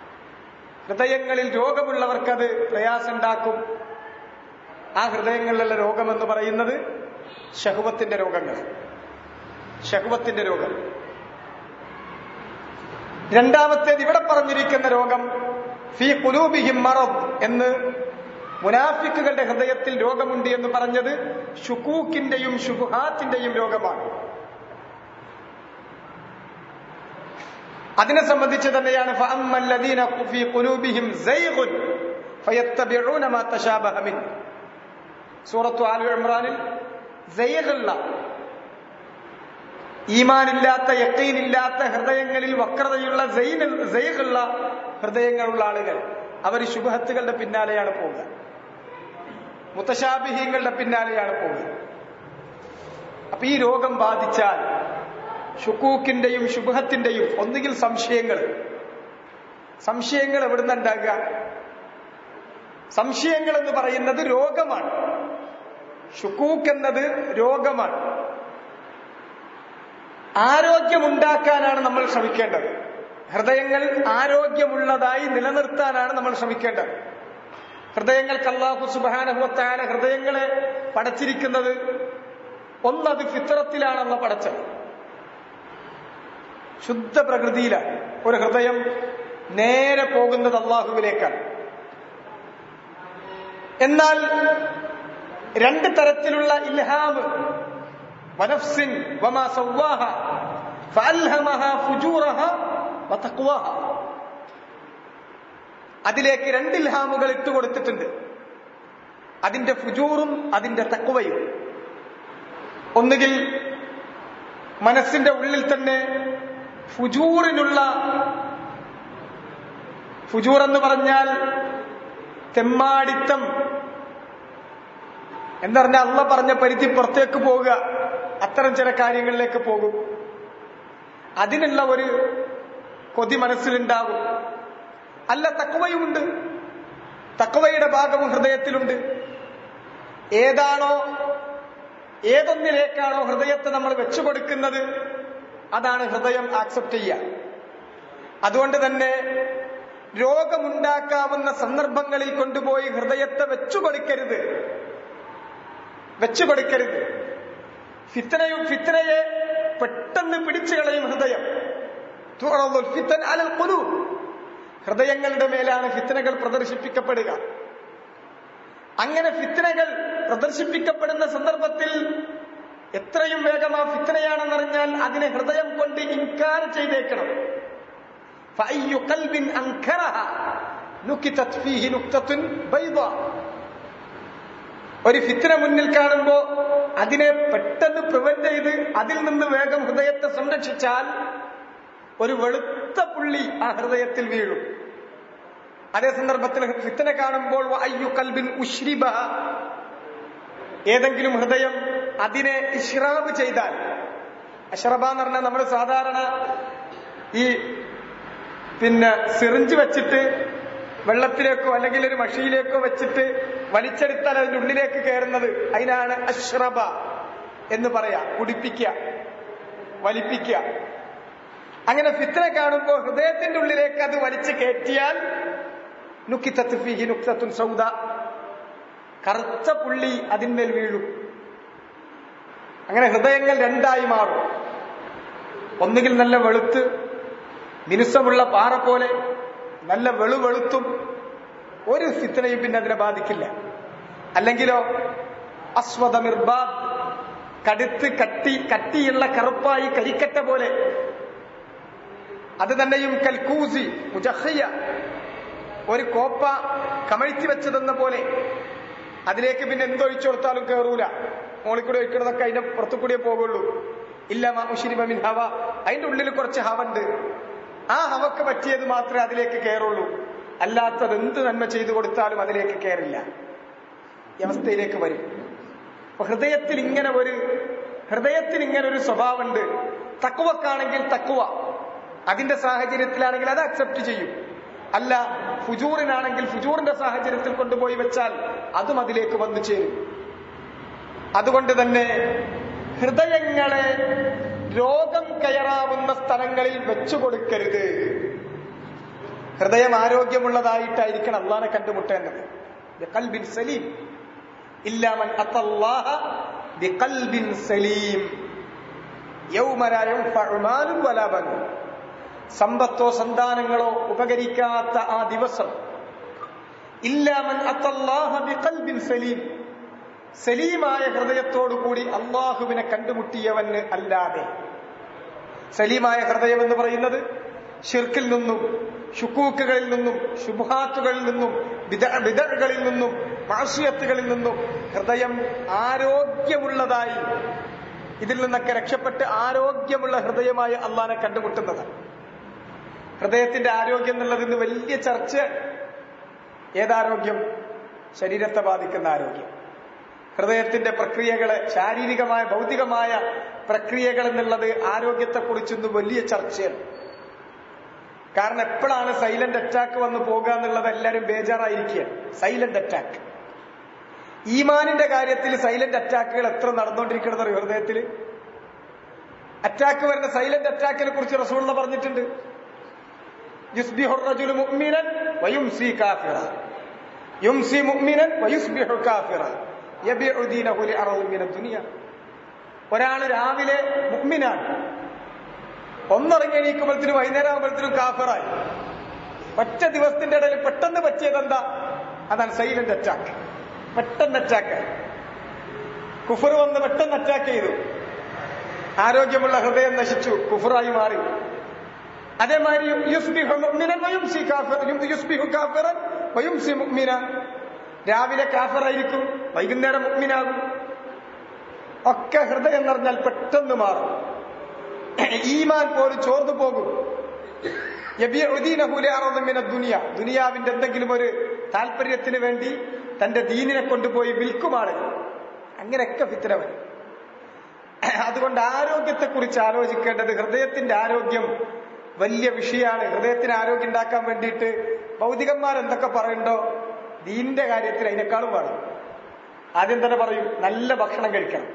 ഹൃദയങ്ങളിൽ രോഗമുള്ളവർക്കത് പ്രയാസമുണ്ടാക്കും. ആ ഹൃദയങ്ങളിലുള്ള രോഗമെന്ന് പറയുന്നത് ശഹ്വത്തിന്റെ രോഗങ്ങൾ, ശഹ്വത്തിന്റെ രോഗം. രണ്ടാമത്തേത് ഇവിടെ പറഞ്ഞിരിക്കുന്ന രോഗം ഫീ ഖുലൂബിഹിം മറദ് എന്ന്, മുനാഫിക്കുകളുടെ ഹൃദയത്തിൽ രോഗമുണ്ട് എന്ന് പറഞ്ഞത് ശുകൂക്കിന്റെയും ശുബുഹാത്തിന്റെയും രോഗമാണ്. അതിനെ സംബന്ധിച്ച് തന്നെയാണ് ഫഅമ്മല്ലദീന ഫീ ഖുലൂബിഹിം സൈഗുൻ ഫയത്തബിഊന മാ തശാബഹ മിൻ. സൂറത്തു ആലി ഇംറാനിൽ സൈഗുള്ള, ഈമാനില്ലാത്ത യഖീനില്ലാത്ത ഹൃദയങ്ങളിൽ വക്രതയുള്ള സൈഗുള്ള ഹൃദയങ്ങളുള്ള ആളുകൾ അവർ ശുബഹത്തുകളുടെ പിന്നാലെയാണ് പോവുക, മുതശാബിഹീങ്ങളുടെ പിന്നാലെയാണ് പോവുക. അപ്പൊ ഈ രോഗം ബാധിച്ചാൽ ശുക്കൂക്കിന്റെയും ശുബഹത്തിന്റെയും ഒന്നുകിൽ സംശയങ്ങൾ, സംശയങ്ങൾ എവിടുന്ന് ഉണ്ടാകുക? സംശയങ്ങൾ എന്ന് പറയുന്നത് രോഗമാണ്. ശുക്കൂക്ക് എന്നത് രോഗമാണ്. ആരോഗ്യമുണ്ടാക്കാനാണ് നമ്മൾ ശ്രമിക്കേണ്ടത്. ഹൃദയങ്ങൾ ആരോഗ്യമുള്ളതായി നിലനിർത്താനാണ് നമ്മൾ ശ്രമിക്കേണ്ടത്. ഹൃദയങ്ങൾക്ക് അല്ലാഹു സുബ്ഹാനഹു വ തആല ഹൃദയങ്ങളെ പടച്ചിരിക്കുന്നത് ഒന്നത് ഫിത്രത്തിലാണെന്ന് പടച്ചത്, ശുദ്ധ പ്രകൃതിയിലാണ്. ഒരു ഹൃദയം നേരെ പോകുന്നത് അല്ലാഹുവിലേക്കാണ്. എന്നാൽ രണ്ട് തരത്തിലുള്ള ഇൽഹാം, വനഫ്സിൻ വമാ സവ്വാഹ ഫഅൽഹമഹ ഫുജൂറഹ വതഖ്വാഹ, അതിലേക്ക് രണ്ട് ഇൽഹാമുകൾ ഇട്ടുകൊടുത്തിട്ടുണ്ട്, അതിന്റെ ഫുജൂറും അതിന്റെ തഖ്വയും. ഒന്നുകിൽ മനസ്സിന്റെ ഉള്ളിൽ തന്നെ ഫുജൂറിനുള്ള, ഫുജൂർ എന്ന് പറഞ്ഞാൽ തെമ്മാടിത്തം എന്ന് പറഞ്ഞാൽ അള്ള പറഞ്ഞ പരിധി പുറത്തേക്ക് പോവുക, അത്തരം ചില കാര്യങ്ങളിലേക്ക് പോകും. അതിനുള്ള ഒരു കൊതി മനസ്സിലുണ്ടാകും. അല്ല, തഖ്വയുമുണ്ട്, തഖ്വയുടെ ഭാഗവും ഹൃദയത്തിലുണ്ട്. ഏതാണോ, ഏതൊന്നിലേക്കാണോ ഹൃദയത്തെ നമ്മൾ വെച്ചുകൊടുക്കുന്നത് അതാണ് ഹൃദയം ആക്സെപ്റ്റ് ചെയ്യുക. അതുകൊണ്ട് തന്നെ രോഗമുണ്ടാക്കാവുന്ന സന്ദർഭങ്ങളിൽ കൊണ്ടുപോയി ഹൃദയത്തെ വെച്ചുകൊടുക്കരുത്, വെച്ചുകൊടുക്കരുത്. ഫിത്നയും ഫിത്നയെ പെട്ടെന്ന് പിടിച്ചു കളയും ഹൃദയം. ഫിത്ന അലൽ ഖുലൂബ്, ഹൃദയങ്ങളുടെ മേലാണ് ഫിത്നകൾ പ്രദർശിപ്പിക്കപ്പെടുക. അങ്ങനെ ഫിത്നകൾ പ്രദർശിപ്പിക്കപ്പെടുന്ന സന്ദർഭത്തിൽ എത്രയും വേഗം ആ ഫിത്നയാണെന്നറിഞ്ഞാൽ അതിനെ ഹൃദയം കൊണ്ട് ഇൻകാർ ചെയ്തേക്കണം. ഫഅയ്യു ഖൽബിൻ അൻകറഹ നുകിതത് ഫീഹി നുക്തത്തുൻ ബൈദാ. ഒരു ഫിത്ന മുന്നിൽ കാണുമ്പോ അതിനെ പെട്ടെന്ന് പ്രിവെന്റ് ചെയ്ത് അതിൽ നിന്ന് വേഗം ഹൃദയത്തെ സംരക്ഷിച്ചാൽ ഒരു വെളുത്ത പുള്ളി ആ ഹൃദയത്തിൽ വീഴും. അതേ സന്ദർഭത്തിൽ ഫിത്ന കാണുമ്പോൾ വഅയ്യു ഖൽബിൻ ഉശ്രിബഹ, ഏതെങ്കിലും ഹൃദയം അതിനെ ഇശ്റാബ് ചെയ്താൽ, അശ്റബ എന്ന് പറഞ്ഞാൽ നമ്മൾ സാധാരണ ഈ പിന്നെ സിറിഞ്ച് വെച്ചിട്ട് വെള്ളത്തിലേക്കോ അല്ലെങ്കിൽ ഒരു മഷിയിലേക്കോ വെച്ചിട്ട് വലിച്ചെടുത്താൽ അതിന്റെ ഉള്ളിലേക്ക് കയറുന്നത്, അതിനാണ് അശ്റബ എന്ന് പറയാ. കുടിപ്പിക്കുക, വലിപ്പിക്കുക. അങ്ങനെ ഫിത്ന കാണുമ്പോൾ ഹൃദയത്തിന്റെ ഉള്ളിലേക്ക് അത് വലിച്ചു കയറ്റിയാൽ നുകിതത് ഫീഹി നുക്തത്തുൻ സൗദ, കറുത്ത പുള്ളി അതിന്മേൽ വീഴും. അങ്ങനെ ഹൃദയങ്ങൾ രണ്ടായി മാറും. ഒന്നുകിൽ നല്ല വെളുത്ത് മിനുസമുള്ള പാറ പോലെ നല്ല വെളുവെളുത്തും ഒരു ഫിത്നയും പിന്നെ അതിനെ ബാധിക്കില്ല. അല്ലെങ്കിലോ അസ്വദ മിർബാദ്, കടുത്ത് കട്ടി കട്ടിയുള്ള കറുപ്പായി കരിക്കട്ട പോലെ. അത് തന്നെയും കൽക്കൂസി മുജഖിയ, ഒരു കോപ്പ കമഴ്ത്തി വെച്ചതെന്ന പോലെ അതിലേക്ക് പിന്നെ എന്തൊഴിച്ചു കൊടുത്താലും കയറൂല. മോളിക്കൂടി ഒഴിക്കണതൊക്കെ അതിന്റെ പുറത്തു കൂടിയേ പോകുള്ളൂ. ഇല്ല മാഉശ്രിബ മിൻ ഹവ, അതിന്റെ ഉള്ളിൽ കുറച്ച് ഹവണ്ട്, ആ ഹവക്ക് പറ്റിയത് മാത്രമേ അതിലേക്ക് കയറുള്ളൂ. അല്ലാത്തത് എന്ത് നന്മ ചെയ്തു കൊടുത്താലും അതിലേക്ക് കയറില്ല, ഈ അവസ്ഥയിലേക്ക് വരും. അപ്പൊ ഹൃദയത്തിൽ ഇങ്ങനെ ഒരു ഹൃദയത്തിന് ഇങ്ങനെ ഒരു സ്വഭാവമുണ്ട്. തഖ്വക്കാണെങ്കിൽ തഖ്വ, അതിന്റെ സാഹചര്യത്തിലാണെങ്കിൽ അത് അക്സെപ്റ്റ് ചെയ്യും. അല്ല, ഫുജൂറിനാണെങ്കിൽ ഫുജൂറിന്റെ സാഹചര്യത്തിൽ കൊണ്ടുപോയി വെച്ചാൽ അതും അതിലേക്ക് വന്നു ചേരും. അതുകൊണ്ട് തന്നെ ഹൃദയങ്ങളെ രോഗം കയറാവുന്ന സ്ഥലങ്ങളിൽ വെച്ചുകൊടുക്കരുത്. ഹൃദയം ആരോഗ്യമുള്ളതായിട്ടായിരിക്കണം അള്ളാഹനെ കണ്ടുമുട്ടേണ്ടത്. ബിഖൽബിൻ സലീം ഇല്ലാ മൻ അത്തല്ലാഹ ബിഖൽബിൻ സലീം യൗമ ലാ യൻഫഉ മാലുൻ വലാ ബനൂൻ. സമ്പത്തോ സന്താനങ്ങളോ ഉപകരിക്കാത്ത ആ ദിവസം. ഇല്ലാ മൻ അത്തല്ലാഹ ബിഖൽബിൻ സലീം, സലീമായ ഹൃദയത്തോടു കൂടി അള്ളാഹുവിനെ കണ്ടുമുട്ടിയവന് അല്ലാതെ. സലീമായ ഹൃദയം എന്ന് പറയുന്നത് ശിർക്കിൽ നിന്നും ശുക്കൂക്കുകളിൽ നിന്നും ശുബ്ഹാത്തുകളിൽ നിന്നും ബിദ്അകളിൽ നിന്നും മാസിയത്തുകളിൽ നിന്നും ഹൃദയം ആരോഗ്യമുള്ളതായി, ഇതിൽ നിന്നൊക്കെ രക്ഷപ്പെട്ട് ആരോഗ്യമുള്ള ഹൃദയമായി അള്ളാഹനെ കണ്ടുമുട്ടുന്നതാണ്. ഹൃദയത്തിന്റെ ആരോഗ്യം എന്നുള്ളതിന് വലിയ ചർച്ച. ഏതാരോഗ്യം? ശരീരത്തെ ബാധിക്കുന്ന ആരോഗ്യം. ഹൃദയത്തിന്റെ പ്രക്രിയകളെ, ശാരീരികമായ ഭൗതികമായ പ്രക്രിയകൾ എന്നുള്ളത് ആരോഗ്യത്തെക്കുറിച്ചൊന്നും വലിയ ചർച്ചയാണ്. കാരണം എപ്പോഴാണ് സൈലന്റ് അറ്റാക്ക് വന്ന് പോകുക എന്നുള്ളത് എല്ലാവരും ബേജാറായിരിക്കുകയാണ്. Silent attack. ഈമാനിന്റെ കാര്യത്തിൽ സൈലന്റ് അറ്റാക്കുകൾ എത്ര നടന്നുകൊണ്ടിരിക്കണമെന്ന് അറിയോ? ഹൃദയത്തിൽ അറ്റാക്ക് വരുന്ന സൈലന്റ് അറ്റാക്കിനെ കുറിച്ച് റസൂലുള്ളാഹി പറഞ്ഞിട്ടുണ്ട്. യുസ്ബിഹു റജുലു മുഅ്മിനൻ വയുംസി കാഫിറ, യുംസി മുഅ്മിനൻ വയുസ്ബിഹു കാഫിറ യബിഉ ദീനഹു ലിഅർദിൻ മിനദ് ദുനിയ. ഒരാൾ രാവിലെ മുഅ്മിനാണ്, ഒന്നിറങ്ങി എണീക്കുമ്പോഴത്തേനും വൈകുന്നേരം ആകുമ്പോഴത്തേനും കാഫിറായി. ഒറ്റ ദിവസത്തിന്റെ ഇടയിൽ പെട്ടെന്ന് പറ്റിയതെന്താ? അതാണ് സൈലന്റ് അറ്റാക്ക്. പെട്ടെന്ന് അറ്റാക്ക്, കുഫർ വന്ന് പെട്ടെന്ന് അറ്റാക്ക് ചെയ്തു. ആരോഗ്യമുള്ള ഹൃദയം നശിച്ചു, കുഫറായി മാറി. അതേമാതിരി യുസ്ബിഹു മുഅ്മിനൻ വയുംസി കാഫിറൻ, യുസ്ബിഹു കാഫിറൻ വയുംസി മുഅ്മിന. രാവിലെ കാഫിറായിരിക്കും, വൈകുന്നേരം മുഅ്മിനാകും. ഒക്കെ ഹൃദയം എന്ന് പറഞ്ഞാൽ പെട്ടെന്ന് മാറും. ഈമാൻ പോലും ചോർന്നു പോകും. യബിഉ ദീനഹു ലിഅർദിൻ മിനദ് ദുനിയ, ദുനിയാവിന്റെ എന്തെങ്കിലും ഒരു താല്പര്യത്തിന് വേണ്ടി തന്റെ ദീനിനെ കൊണ്ടുപോയി വിൽക്കുമാണ്. അങ്ങനെയൊക്കെ ഫിത്ന വരും. അതുകൊണ്ട് ആരോഗ്യത്തെക്കുറിച്ച് ആലോചിക്കേണ്ടത്, ഹൃദയത്തിന്റെ ആരോഗ്യം വലിയ വിഷയമാണ്. ഹൃദയത്തിന് ആരോഗ്യം ഉണ്ടാക്കാൻ വേണ്ടിയിട്ട് ഭൗതികന്മാർ എന്തൊക്കെ പറയണ്ടോ, ദീനിന്റെ കാര്യത്തിൽ അതിനേക്കാളും വേണം. ആദ്യം തന്നെ പറയും, നല്ല ഭക്ഷണം കഴിക്കണം.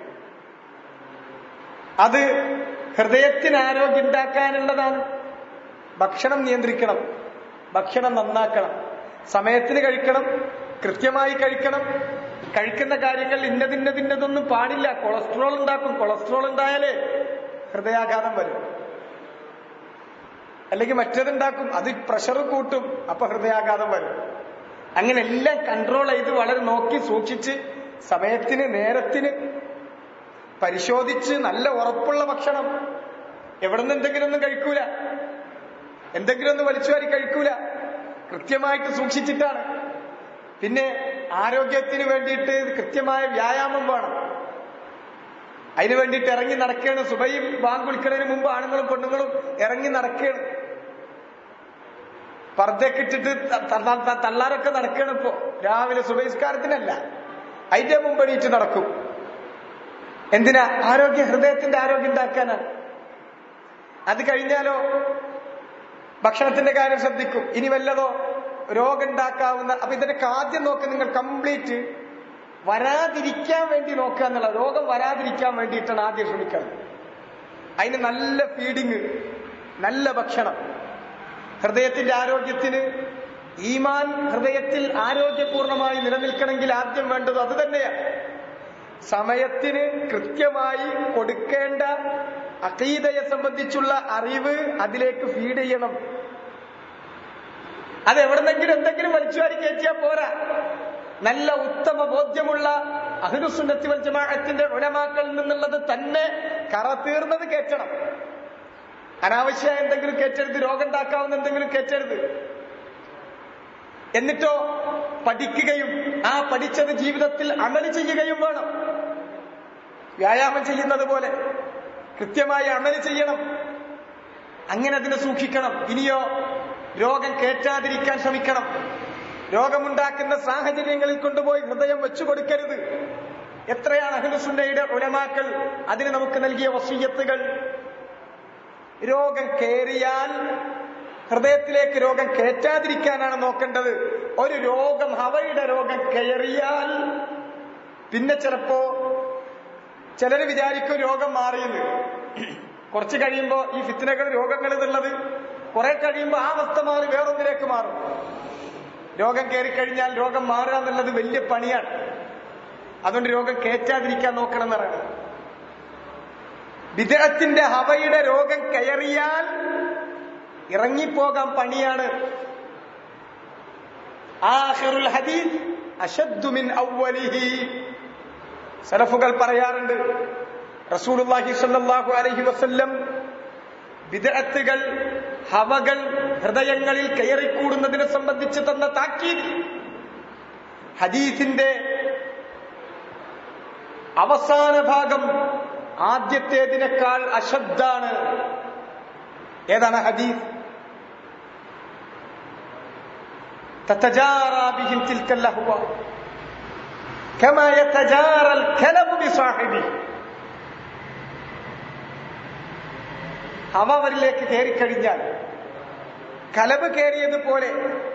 അത് ഹൃദയത്തിന് ആരോഗ്യം ഉണ്ടാക്കാനുള്ളതാണ്. ഭക്ഷണം നിയന്ത്രിക്കണം, ഭക്ഷണം നന്നാക്കണം, സമയത്തിന് കഴിക്കണം, കൃത്യമായി കഴിക്കണം. കഴിക്കുന്ന കാര്യങ്ങൾ ഇന്നതിന്നതിന്നതൊന്നും പാടില്ല. കൊളസ്ട്രോൾ ഉണ്ടാക്കും. കൊളസ്ട്രോൾ ഉണ്ടായാലേ ഹൃദയാഘാതം വരും. അല്ലെങ്കിൽ മറ്റേതുണ്ടാക്കും, അത് പ്രഷർ കൂട്ടും, അപ്പൊ ഹൃദയാഘാതം വരും. അങ്ങനെ എല്ലാം കൺട്രോൾ ചെയ്ത് വളരെ നോക്കി സൂക്ഷിച്ച് സമയത്തിന് നേരത്തിന് പരിശോധിച്ച് നല്ല ഉറപ്പുള്ള ഭക്ഷണം. എവിടുന്ന് എന്തെങ്കിലും ഒന്നും കഴിക്കൂല, എന്തെങ്കിലും ഒന്ന് വലിച്ചുവാരി കഴിക്കൂല. കൃത്യമായിട്ട് സൂക്ഷിച്ചിട്ടാണ്. പിന്നെ ആരോഗ്യത്തിന് വേണ്ടിയിട്ട് കൃത്യമായ വ്യായാമം വേണം. അതിനു വേണ്ടിയിട്ട് ഇറങ്ങി നടക്കുകയാണ്. സുബഹി ബാങ്ക് വിളിക്കുന്നതിന് മുമ്പ് ആണുങ്ങളും പെണ്ണുങ്ങളും ഇറങ്ങി നടക്കുകയാണ്. പർദ്ദയൊക്കെ ഇട്ടിട്ട് തള്ളാരൊക്കെ നടക്കുകയാണ് ഇപ്പോ. രാവിലെ സുബഹിസ്കാരത്തിനല്ല, അതിന്റെ മുമ്പ് എണീറ്റ് നടക്കും. എന്തിനാ? ആരോഗ്യ ഹൃദയത്തിന്റെ ആരോഗ്യം ഉണ്ടാക്കാനാണ്. അത് കഴിഞ്ഞാലോ ഭക്ഷണത്തിന്റെ കാര്യം ശ്രദ്ധിക്കും. ഇനി വല്ലതോ രോഗം ഉണ്ടാക്കാവുന്ന. അപ്പൊ ഇതിനൊക്കെ ആദ്യം നോക്കുക, നിങ്ങൾ കംപ്ലീറ്റ് വരാതിരിക്കാൻ വേണ്ടി നോക്കുക എന്നുള്ള, രോഗം വരാതിരിക്കാൻ വേണ്ടിയിട്ടാണ് ആദ്യം ശ്രമിക്കുന്നത്. അതിന് നല്ല ഫീഡിങ്, നല്ല ഭക്ഷണം. ഹൃദയത്തിന്റെ ആരോഗ്യത്തിന്, ഈമാൻ ഹൃദയത്തിൽ ആരോഗ്യപൂർണമായി നിലനിൽക്കണമെങ്കിൽ ആദ്യം വേണ്ടത് അത് തന്നെയാണ്. സമയത്തിന് കൃത്യമായി കൊടുക്കേണ്ട അഖീദയെ സംബന്ധിച്ചുള്ള അറിവ് അതിലേക്ക് ഫീഡ് ചെയ്യണം. അത് എവിടെന്നെങ്കിലും എന്തെങ്കിലും വലിച്ചുവാരി കയറ്റിയാൽ പോരാ. നല്ല ഉത്തമ ബോധ്യമുള്ള അഹ്ലുസുന്നത്തി വൽ ജമാഅത്തിന്റെ ഉലമാക്കളിൽ നിന്നുള്ളത് തന്നെ കറ തീർന്നത് കയറ്റണം. അനാവശ്യ എന്തെങ്കിലും കയറ്റരുത്, രോഗം ഉണ്ടാക്കാവുന്ന എന്തെങ്കിലും കയറ്റരുത്. എന്നിട്ടോ പഠിക്കുകയും ആ പഠിച്ചത് ജീവിതത്തിൽ അമല് ചെയ്യുകയും വേണം. വ്യായാമം ചെയ്യുന്നത് പോലെ കൃത്യമായി അമല് ചെയ്യണം. അങ്ങനെ അതിനെ സൂക്ഷിക്കണം. ഇനിയോ രോഗം കയറ്റാതിരിക്കാൻ ശ്രമിക്കണം. രോഗമുണ്ടാക്കുന്ന സാഹചര്യങ്ങളിൽ കൊണ്ടുപോയി ഹൃദയം വെച്ചു കൊടുക്കരുത്. എത്രയാണ് അഹ്ലുസുന്നയുടെ ഉലമാക്കൾ അതിന് നമുക്ക് നൽകിയ വസിയ്യത്തുകൾ. രോഗം കയറിയാൽ ഹൃദയത്തിലേക്ക് രോഗം കയറ്റാതിരിക്കാനാണ് നോക്കേണ്ടത്. ഒരു രോഗം, ഹവയുടെ രോഗം കയറിയാൽ പിന്നെ ചിലപ്പോ ചിലര് വിചാരിക്കും രോഗം മാറിയെന്ന്. കുറച്ച് കഴിയുമ്പോ ഈ ഫിത്നകൾ, രോഗങ്ങൾ എന്നുള്ളത് കുറെ കഴിയുമ്പോൾ ആ അവസ്ഥ മാറി വേറൊന്നിലേക്ക് മാറും. രോഗം കയറിക്കഴിഞ്ഞാൽ രോഗം മാറുക എന്നുള്ളത് വലിയ പണിയാണ്. അതുകൊണ്ട് രോഗം കയറ്റാതിരിക്കാൻ നോക്കണം എന്ന് പറയണം. ബിദ്അത്തിന്റെ ഹവയുടെ രോഗം കയറിയാൽ ഇറങ്ങിപ്പോകാൻ പണിയാണ്. ആഖിറുൽ ഹദീസ് അശദ്ദു മിൻ അവ്വലിഹി. സലഫുകൾ പറയാറുണ്ട്, റസൂലുള്ളാഹി സ്വല്ലല്ലാഹു അലൈഹി വസല്ലം ബിദ്അത്തുകൾ, ഹവകൾ ഹൃദയങ്ങളിൽ കയറിക്കൂടുന്നതിനെ സംബന്ധിച്ച് തന്ന താക്കീത് ഹദീസിന്റെ അവസാന ഭാഗം ആദ്യത്തേതിനേക്കാൾ അശദ്ധാണ്. ഏതാണ് ഹദീസ്? തതജാറാ ബിഹിം തിൽക്കൽ ലഹ്വ കമാ യതജാറൽ കലബു ബിസാഹിബിഹി. ഹവ അവരിലേക്ക് കയറിക്കഴിഞ്ഞാൽ കലബ് കയറിയതുപോലെ,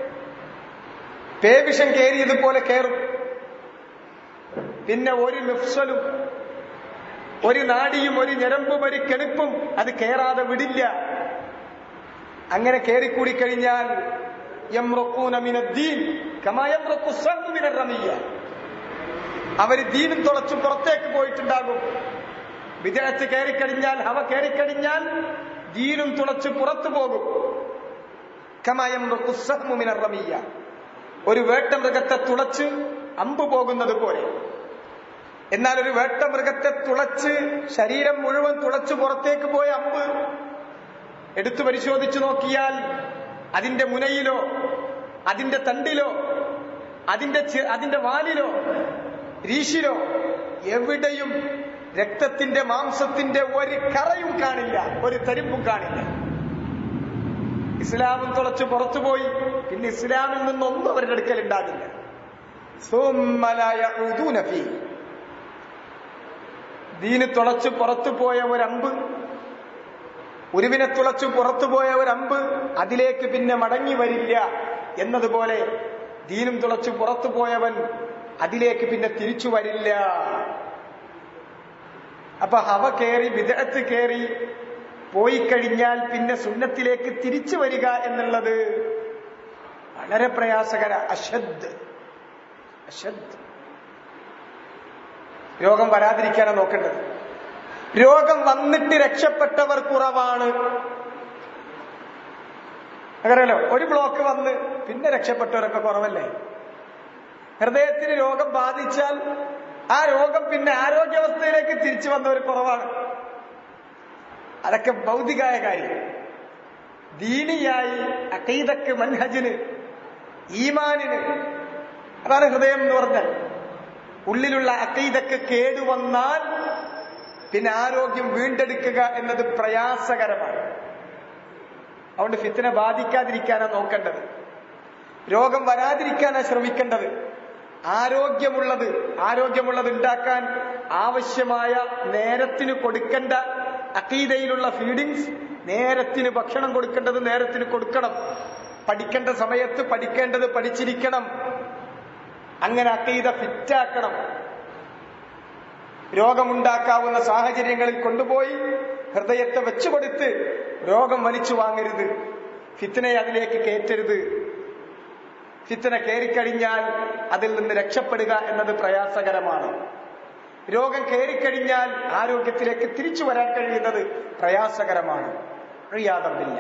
പേവിഷം കയറിയതുപോലെ കയറും. പിന്നെ ഒരു മിഫ്സലും ഒരു നാടിയും ഒരു ഞരമ്പും ഒരു കെണിപ്പും അത് കയറാതെ വിടില്ല. അങ്ങനെ കയറിക്കൂടി കഴിഞ്ഞാൽ യംറുഖൂന മിനദ്ദീൻ കമാ യംറുഖു സഹ്മു മിനർ റമിയ്യ. അവർ ദീനും തുളച്ചു പുറത്തേക്ക് പോയിട്ടുണ്ടാകും. ബിദ്അത്ത് കയറിക്കഴിഞ്ഞാൽ, ഹവ കയറിക്കഴിഞ്ഞാൽ ദീനും തുളച്ചു പുറത്തു പോകും. കമാ യംറുഖു സഹ്മു മിനർ റമിയ്യ. ഒരു വേട്ടമൃഗത്തെ തുളച്ച് അമ്പ് പോകുന്നത് പോലെ. എന്നാൽ ഒരു വേട്ടമൃഗത്തെ തുളച്ച് ശരീരം മുഴുവൻ തുളച്ചു പുറത്തേക്ക് പോയ അമ്പ് എടുത്തു പരിശോധിച്ചു നോക്കിയാൽ അതിന്റെ മുനയിലോ അതിന്റെ തണ്ടിലോ അതിന്റെ അതിന്റെ വാലിലോ രീശിലോ എവിടെയും രക്തത്തിന്റെ മാംസത്തിന്റെ ഒരു കറയും കാണില്ല, ഒരു തരിമ്പും കാണില്ല. ഇസ്ലാമും തുളച്ചു പുറത്തുപോയി. പിന്നെ ഇസ്ലാമിൽ നിന്നൊന്നും അവരുടെ അടുക്കൽ ഉണ്ടാകില്ല. ദീന് തുളച്ചു പുറത്തു പോയ ഒരമ്പ്, ഉരുവിനെ തുളച്ചു പുറത്തുപോയ ഒരമ്പ് അതിലേക്ക് പിന്നെ മടങ്ങി വരില്ല എന്നതുപോലെ ദീനും തുളച്ചു പുറത്തു പോയവൻ അതിലേക്ക് പിന്നെ തിരിച്ചു വരില്ല. അപ്പൊ ഹവ കയറി, ബിദ്അത്ത് കയറി പോയി കഴിഞ്ഞാൽ പിന്നെ സുന്നത്തിലേക്ക് തിരിച്ചു വരിക എന്നുള്ളത് വളരെ പ്രയാസകര. അശദ് അശദ് രോഗം വരാതിരിക്കാനാണ് നോക്കേണ്ടത്. രോഗം വന്നിട്ട് രക്ഷപ്പെട്ടവർ കുറവാണ്. അങ്ങനെയല്ലോ, ഒരു ബ്ലോക്ക് വന്ന് പിന്നെ രക്ഷപ്പെട്ടവരൊക്കെ കുറവല്ലേ? ഹൃദയത്തിന് രോഗം ബാധിച്ചാൽ ആ രോഗം പിന്നെ ആരോഗ്യാവസ്ഥയിലേക്ക് തിരിച്ചു വന്നവർ കുറവാണ്. അതൊക്കെ ഭൗതികമായ കാര്യം. ദീനിയായി അഖീദക്ക്, മൻഹജിന്, ഈമാനിന്, അതാണ് ഹൃദയം എന്ന് പറഞ്ഞാൽ. ഉള്ളിലുള്ള അഖീദക്ക് കേടുവന്നാൽ പിന്നെ ആരോഗ്യം വീണ്ടെടുക്കുക എന്നത് പ്രയാസകരമാണ്. അതുകൊണ്ട് ഫിത്ന ബാധിക്കാതിരിക്കാനാണ് നോക്കേണ്ടത്. രോഗം വരാതിരിക്കാനാണ് ശ്രമിക്കേണ്ടത്. ആരോഗ്യമുള്ളത് ആരോഗ്യമുള്ളത് ഉണ്ടാക്കാൻ ആവശ്യമായ നേരത്തിന് കൊടുക്കേണ്ട അഖീദയിലുള്ള ഫീഡിങ്സ്, നേരത്തിന് ഭക്ഷണം കൊടുക്കേണ്ടത് നേരത്തിന് കൊടുക്കണം. പഠിക്കേണ്ട സമയത്ത് പഠിക്കേണ്ടത് പഠിച്ചിരിക്കണം. അങ്ങനെ അഖീദ ഫിറ്റാക്കണം. രോഗമുണ്ടാക്കാവുന്ന സാഹചര്യങ്ങളിൽ കൊണ്ടുപോയി ഹൃദയത്തെ വെച്ചുകൊടുത്ത് രോഗം വലിച്ചു വാങ്ങരുത്. ഫിത്നയെ അതിലേക്ക് കയറ്റരുത്. ഫിത്ന കയറിക്കഴിഞ്ഞാൽ അതിൽ നിന്ന് രക്ഷപ്പെടുക എന്നത് പ്രയാസകരമാണ്. രോഗം കയറിക്കഴിഞ്ഞാൽ ആരോഗ്യത്തിലേക്ക് തിരിച്ചു വരാൻ കഴിയുന്നത് പ്രയാസകരമാണ്. അറിയാതമില്ല.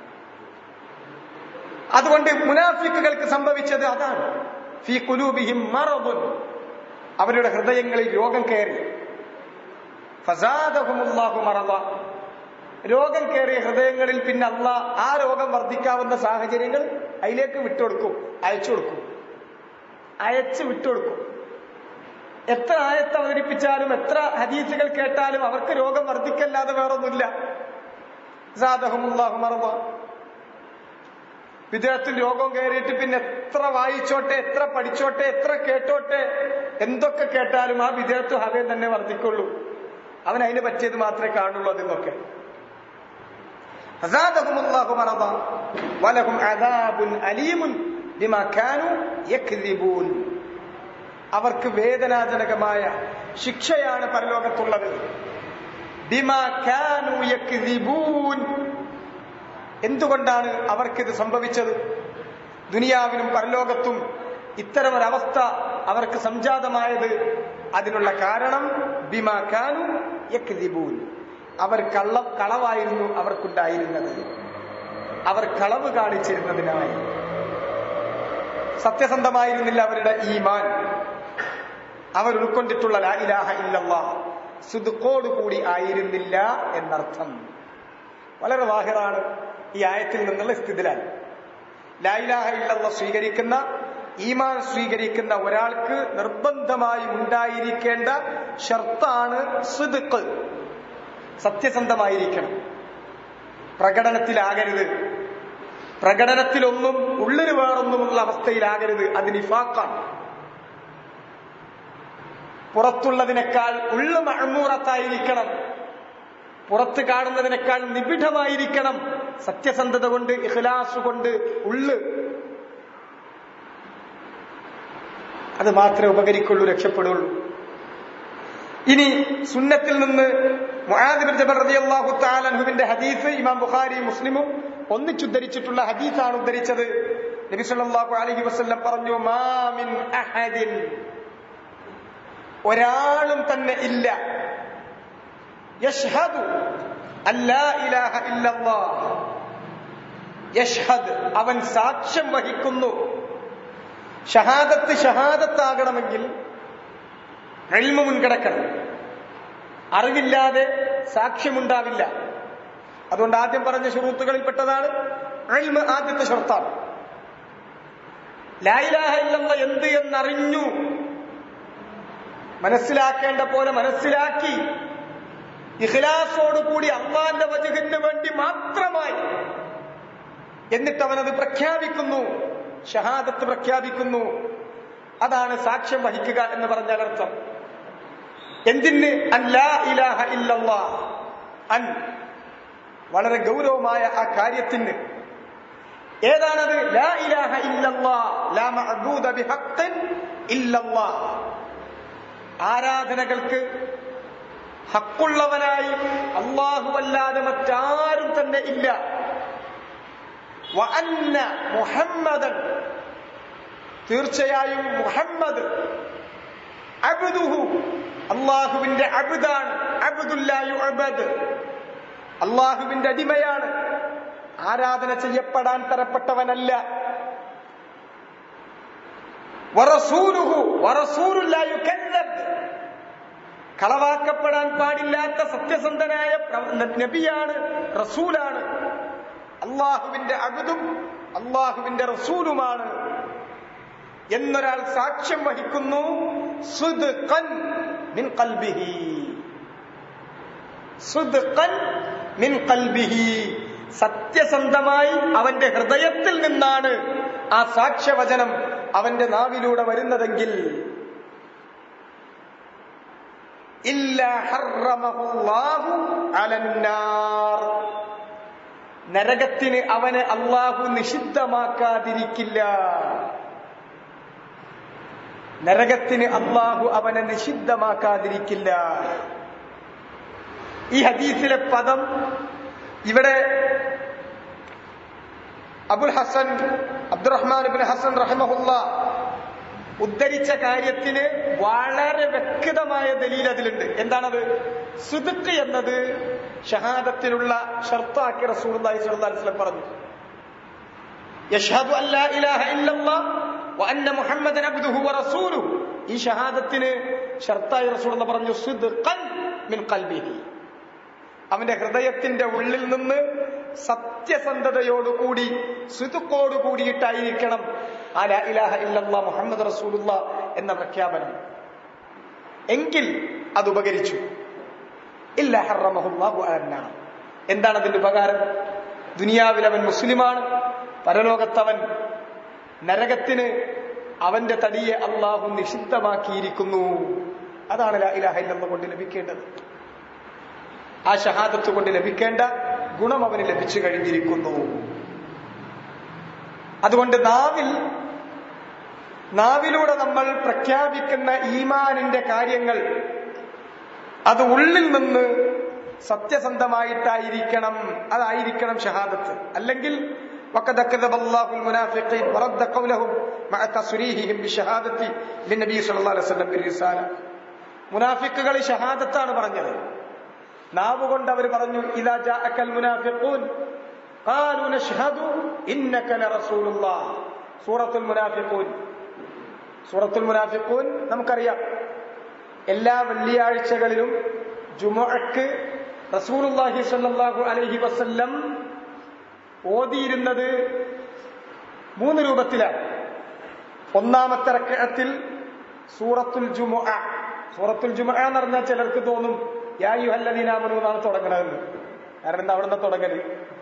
അതുകൊണ്ട് മുനാഫിക്കുകൾക്ക് സംഭവിച്ചത് അതാണ്. ഫീ ഖുലൂബിഹിം മറദുൻ, അവരുടെ ഹൃദയങ്ങളിൽ രോഗം കയറി. ഫസാദഹുമുല്ലാഹു മറദ, രോഗം കയറിയ ഹൃദയങ്ങളിൽ പിന്നെ അല്ലാഹ് ആ രോഗം വർദ്ധിക്കാവുന്ന സാഹചര്യങ്ങൾ അതിലേക്ക് വിട്ടുകൊടുക്കും, അയച്ചു കൊടുക്കും, അയച്ച് വിട്ടുകൊടുക്കും. എത്ര ആയത്ത് അവതരിപ്പിച്ചാലും എത്ര ഹദീസുകൾ കേട്ടാലും അവർക്ക് രോഗം വർദ്ധിക്കല്ലാതെ വേറൊന്നുമില്ല. സാദഹുമുല്ലാഹു മറദ. വിദേഹത്തിൽ രോഗം കയറിയിട്ട് പിന്നെ എത്ര വായിച്ചോട്ടെ, എത്ര പഠിച്ചോട്ടെ, എത്ര കേട്ടോട്ടെ, എന്തൊക്കെ കേട്ടാലും ആ വിദേഹത്ത് ഹവയം തന്നെ വർദ്ധിക്കുള്ളൂ. അവൻ അതിന് പറ്റിയത് മാത്രമേ കാണുള്ളൂ. അതിന്നൊക്കെ ഫസാദഹുമുല്ലാഹു മറദ വലഹും അദാബുൻ അലീമുൻ ബിമാ കാനൂ യക്ദിബൂൻ. അവർക്ക് വേദനാജനകമായ ശിക്ഷയാണ് പരലോകത്തുള്ളത്. ബിമാ കാനൂ യക്ദിബൂൻ, എന്തുകൊണ്ടാണ് അവർക്കിത് സംഭവിച്ചത്? ദുനിയാവിലും പരലോകത്തും ഇത്തരമൊരവസ്ഥ അവർക്ക് സംജാതമായത് അതിനുള്ള കാരണം ബിമാ കാനു യക്ദിബൂൻ, അവർ കള്ള കളവായിരുന്നു അവർക്കുണ്ടായിരുന്നത്. അവർ കളവ് കാണിച്ചിരുന്നതിനായി സത്യസന്ധമായിരുന്നില്ല അവരുടെ ഈമാൻ. അവർ ഉൾക്കൊണ്ടിട്ടുള്ള ലാ ഇലാഹ ഇല്ലല്ലാഹ് സിദ്ഖോട് കൂടി ആയിരുന്നില്ല എന്നർത്ഥം. വളരെ വാഹിറാണ് ഈ ആയത്തിൽ നിന്നുള്ള ഇസ്തിദ്ലാൽ. ലാ ഇലാഹ ഇല്ലല്ലാഹ് സ്വീകരിക്കുന്ന, ഈമാൻ സ്വീകരിക്കുന്ന ഒരാൾക്ക് നിർബന്ധമായി ഉണ്ടായിരിക്കേണ്ട ഷർത്താണ് സിദ്ഖ്, സത്യസന്ധമായിരിക്കണം. പ്രകടനത്തിലാകരുത്, പ്രകടനത്തിലൊന്നും ഉള്ളിന് വേറൊന്നുമുള്ള അവസ്ഥയിലാകരുത്. അത് നിഫാഖാണ്. പുറത്തുള്ളതിനേക്കാൾ ഉള്ളു മഅ്മൂറത്തായിരിക്കണം, പുറത്ത് കാണുന്നതിനേക്കാൾ നിബിഡമായിരിക്കണം. സത്യസന്ധത കൊണ്ട്, ഇഖ്ലാസ് കൊണ്ട് ഉള്ളു, അത് മാത്രമേ ഉപകരിക്കുള്ളൂ, രക്ഷപ്പെടുള്ളൂ. ഇനി സുന്നത്തിൽ നിന്ന് മുആദ് ബിൻ ജബൽ റളിയല്ലാഹു തആല അൻഹുവിന്റെ ഹദീസ് ഇമാം ബുഖാരി മുസ്ലിമും ഒന്നിച്ചുദ്ധരിച്ചിട്ടുള്ള ഹദീസാണ് ഉദ്ധരിച്ചത്. നബി സല്ലല്ലാഹു അലൈഹി വസല്ലം പറഞ്ഞു, മാ മിൻ അഹദിൻ, ഒരാളും തന്നെ ഇല്ല, യശ്ഹദു അല്ലാ ഇലാഹ ഇല്ലല്ലാഹ്, യശ്ഹദ് അവൻ സാക്ഷ്യം വഹിക്കുന്നു. ഷഹാദത്ത് ഷഹാദത്താകണമെങ്കിൽ ഇൽമു മുൻകിടക്കണം. അറിവില്ലാതെ സാക്ഷ്യമുണ്ടാവില്ല. അതുകൊണ്ട് ആദ്യം പറഞ്ഞ ശുറൂത്തുകളിൽപ്പെട്ടതാണ് ഇൽമ്. ആദ്യത്തെ ഷർത്താണ്. ലാ ഇലാഹ ഇല്ലല്ലാഹ് എന്ത് എന്നറിഞ്ഞു, മനസ്സിലാക്കേണ്ട പോലെ മനസ്സിലാക്കി, ഇഖ്ലാസോടുകൂടി അല്ലാഹുവിന്റെ വജ്ഹിന് വേണ്ടി മാത്രമായി, എന്നിട്ട് അവനത് പ്രഖ്യാപിക്കുന്നു, ഷഹാദത്ത് പ്രഖ്യാപിക്കുന്നു. അതാണ് സാക്ഷ്യം വഹിക്കുക എന്ന് പറഞ്ഞാൽ അർത്ഥം. എന്തിന്? അൻ ലാ ഇലാഹ ഇല്ലല്ലാഹ്, അൻ വളരെ ഗൗരവമായ ആ കാര്യത്തിന്. ഏതാണത്? ലാ ഇലാഹ ഇല്ലല്ലാഹ്, ലാ മഅബൂദ ബിഹഖ്ഖിൻ ഇല്ലല്ലാഹ്, ആരാധനകൾക്ക് ഹക്കുള്ളവനായി അല്ലാഹുവല്ലാതെ മറ്റാരും തന്നെ ഇല്ല. വ അന്ന മുഹമ്മദൻ, തീർച്ചയായും മുഹമ്മദ് അബ്ദുഹു, അല്ലാഹുവിന്റെ അബ്ദാണ്. അബ്ദുല്ലാ യുഅബദ്, അല്ലാഹുവിന്റെ അടിമയാണ്, ആരാധന ചെയ്യപ്പെടാൻ തരപ്പെട്ടവനല്ല. വറസൂലുഹു, വറസൂലുല്ലാ യുകദ്ദബ്, കളവാക്കപ്പെടാൻ പാടില്ലാത്ത സത്യസന്ധനായ നബിയാണ്, റസൂലാണ്. അല്ലാഹുവിന്റെ അബ്ദും അല്ലാഹുവിന്റെ റസൂലുമാണ് എന്നൊരാൾ സാക്ഷ്യം വഹിക്കുന്നു. സുദ്ഖൻ മിൻ ഖൽബിഹി, സുദ്ഖൻ മിൻ ഖൽബിഹി, സത്യസന്ധമായി അവന്റെ ഹൃദയത്തിൽ നിന്നാണ് ആ സാക്ഷ്യവചനം അവന്റെ നാവിലൂടെ വരുന്നതെങ്കിൽ, ഇല്ലാ ഹറമഹുല്ലാഹു അലന്നാർ, നരകത്തിന് അവനെ അല്ലാഹു നിഷിദ്ധമാക്കാതിരിക്കില്ല. നരകത്തിന് അല്ലാഹു അവനെ നിഷിദ്ധമാക്കാതിരിക്കില്ല. ഈ ഹദീസിലെ പദം ഇവിടെ അബുൽ ഹസൻ അബ്ദുറഹ്മാൻ ഇബ്നു ഹസൻ റഹിമഹുല്ലാഹ് ഉദ്ധരിച്ച കാര്യത്തിന് വളരെ വ്യക്തമായ ദലീൽ അതിലുണ്ട്. എന്താണത്? സിദ്ഖ് എന്നത് ഷഹാദത്തിനുള്ള ഷർത്താക്കി റസൂലുള്ളാഹി സ്വല്ലല്ലാഹു അലൈഹി വസല്ലം പറഞ്ഞു. യശ്ഹദു അല്ലാ ഇലാഹ ഇല്ലല്ലാഹ് വ അന്ന മുഹമ്മദൻ അബ്ദുഹു വ റസൂലുഹു, ഈ ഷഹാദത്തിന് ഷർത്തായി റസൂലുള്ളാഹി പറഞ്ഞു സിദ്ഖൻ മിൻ ഖൽബിഹി, അവന്റെ ഹൃദയത്തിന്റെ ഉള്ളിൽ നിന്ന് സത്യസന്ധതയോടുകൂടി സിദ്ഖോട് കൂടിയിട്ടായിരിക്കണം ആ ലാ ഇലാഹ ഇല്ലല്ലാഹ് മുഹമ്മദ് റസൂലുള്ളാഹ് എന്ന പ്രഖ്യാപനം. എങ്കിൽ അത് ഉപകരിച്ചു. ഇല്ലാ ഹറമഹുല്ലാഹു അലന്നാർ, എന്താണ് അതിന്റെ ഉപകാരം? ദുനിയാവിൽ അവൻ മുസ്ലിമാണ്, പരലോകത്തവൻ നരകത്തിന് അവന്റെ തടിയെ അള്ളാഹു നിഷിദ്ധമാക്കിയിരിക്കുന്നു. അതാണ് ലാ ഇലാഹ ഇല്ലല്ലാഹ് കൊണ്ട് ലഭിക്കേണ്ടത്. ആ ഷഹാദത്ത് കൊണ്ട് ലഭിക്കേണ്ട ഗുണം അവന് ലഭിച്ചു കഴിഞ്ഞിരിക്കുന്നു. അതുകൊണ്ട് നാവിൽ നാവിലൂടെ നമ്മൾ പ്രഖ്യാപിക്കുന്ന ഈമാനിന്റെ കാര്യങ്ങൾ അത് ഉള്ളിൽ നിന്ന് സത്യസന്ധമായിട്ടായിരിക്കണം, അതായിരിക്കണം ഷഹാദത്ത്. അല്ലെങ്കിൽ وقد كذب الله المنافقين ورد قولهم مع تصريحهم بالشهاده للنبي صلى الله عليه وسلم بالرساله. മുനാഫിക്കുകൾ ഷഹാദത്താണ് പറഞ്ഞത്. നാവ് കൊണ്ട് അവർ പറഞ്ഞു ഇദാ ജാഅകൽ മുനാഫിഖൂൻ ഖാലൂ നശ്ഹദു ഇന്നക ലറസൂലുള്ളാഹ്. സൂറത്തുൽ മുനാഫിഖൂൻ. സൂറത്തുൽ മുനാഫിഖൂൻ നമുക്കറിയാം, എല്ലാ വെള്ളിയാഴ്ചകളിലും ജുമുഅക്ക് റസൂലുള്ളാഹി സ്വല്ലല്ലാഹു അലൈഹി വസല്ലം ഓതിയിരുന്നത് മൂന്ന് രൂപത്തിലാണ്. ഒന്നാമത്തെ റക്അത്തിൽ സൂറത്തുൽ ജുമുഅ. സൂറത്തുൽ ജുമുഅ എന്ന് പറഞ്ഞാൽ ചിലർക്ക് തോന്നും യാ അയ്യുഹല്ലദീന ആമനൂ എന്നാണ് തുടങ്ങണതെന്ന്. കാരണം എന്താ അവിടെ നിന്ന് തുടങ്ങല്?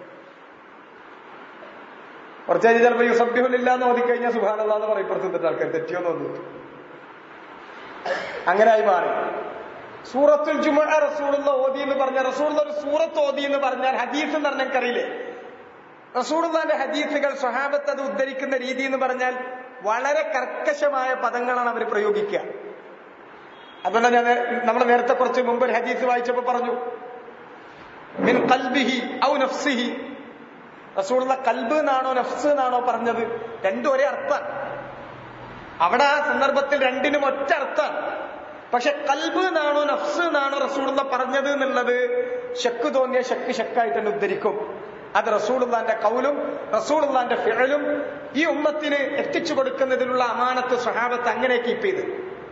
കുറച്ചു കഴിഞ്ഞ് ചിലപ്പോൾ യുസബ്ബിഹു ലില്ലാഹ് എന്ന് ഓതിക്കഴിഞ്ഞാൽ സുബ്ഹാനല്ലാഹ് എന്ന് പറയും. ഇപ്പുറത്ത് ആൾക്കാർ തെറ്റിയോന്ന് തോന്നുന്നു. അങ്ങനെയായി മാറി. സൂറത്തുൽ ജുമുഅ റസൂലുള്ള ഓതി എന്ന് പറഞ്ഞാൽ, റസൂലുള്ള ഒരു സൂറത്ത് ഓതി എന്ന് പറഞ്ഞാൽ ഹദീസ് എന്ന് പറഞ്ഞാൽ എനിക്കറിയില്ലേ, റസൂലുള്ളാഹിന്റെ ഹദീസുകൾ സ്വഹാബത്ത് അത് ഉദ്ധരിക്കുന്ന രീതി എന്ന് പറഞ്ഞാൽ വളരെ കർക്കശമായ പദങ്ങളാണ് അവർ പ്രയോഗിക്കുക. അതുകൊണ്ട് ഞാൻ നമ്മൾ നേരത്തെ കുറച്ച് മുമ്പ് ഒരു ഹദീസ് വായിച്ചപ്പോൾ പറഞ്ഞു മിൻ ഖൽബിഹി ഔ നഫ്സിഹി. റസൂലുള്ള ഖൽബ് എന്നാണോ നഫ്സ് എന്നാണോ പറഞ്ഞത്? രണ്ടും ഒരേ അർത്ഥം. അവിടെ ആ സന്ദർഭത്തിൽ രണ്ടിനും ഒറ്റ അർത്ഥം. പക്ഷെ ഖൽബ് എന്നാണോ നഫ്സ് എന്നാണോ റസൂലുള്ള പറഞ്ഞത് എന്നുള്ളത് ശക്ക് തോന്നിയ ശക്ക് ശക്കായിട്ട് തന്നെ ഉദ്ധരിക്കും. അത് റസൂലുള്ളാഹിന്റെ ഖൗലും റസൂലുള്ളാഹിന്റെ ഫിഅലും ഈ ഉമ്മത്തിന് എത്തിച്ചു കൊടുക്കുന്നതിനുള്ള അമാനത്ത് സ്വഹാബത്ത് അങ്ങനെ കീപ്പ് ചെയ്ത്.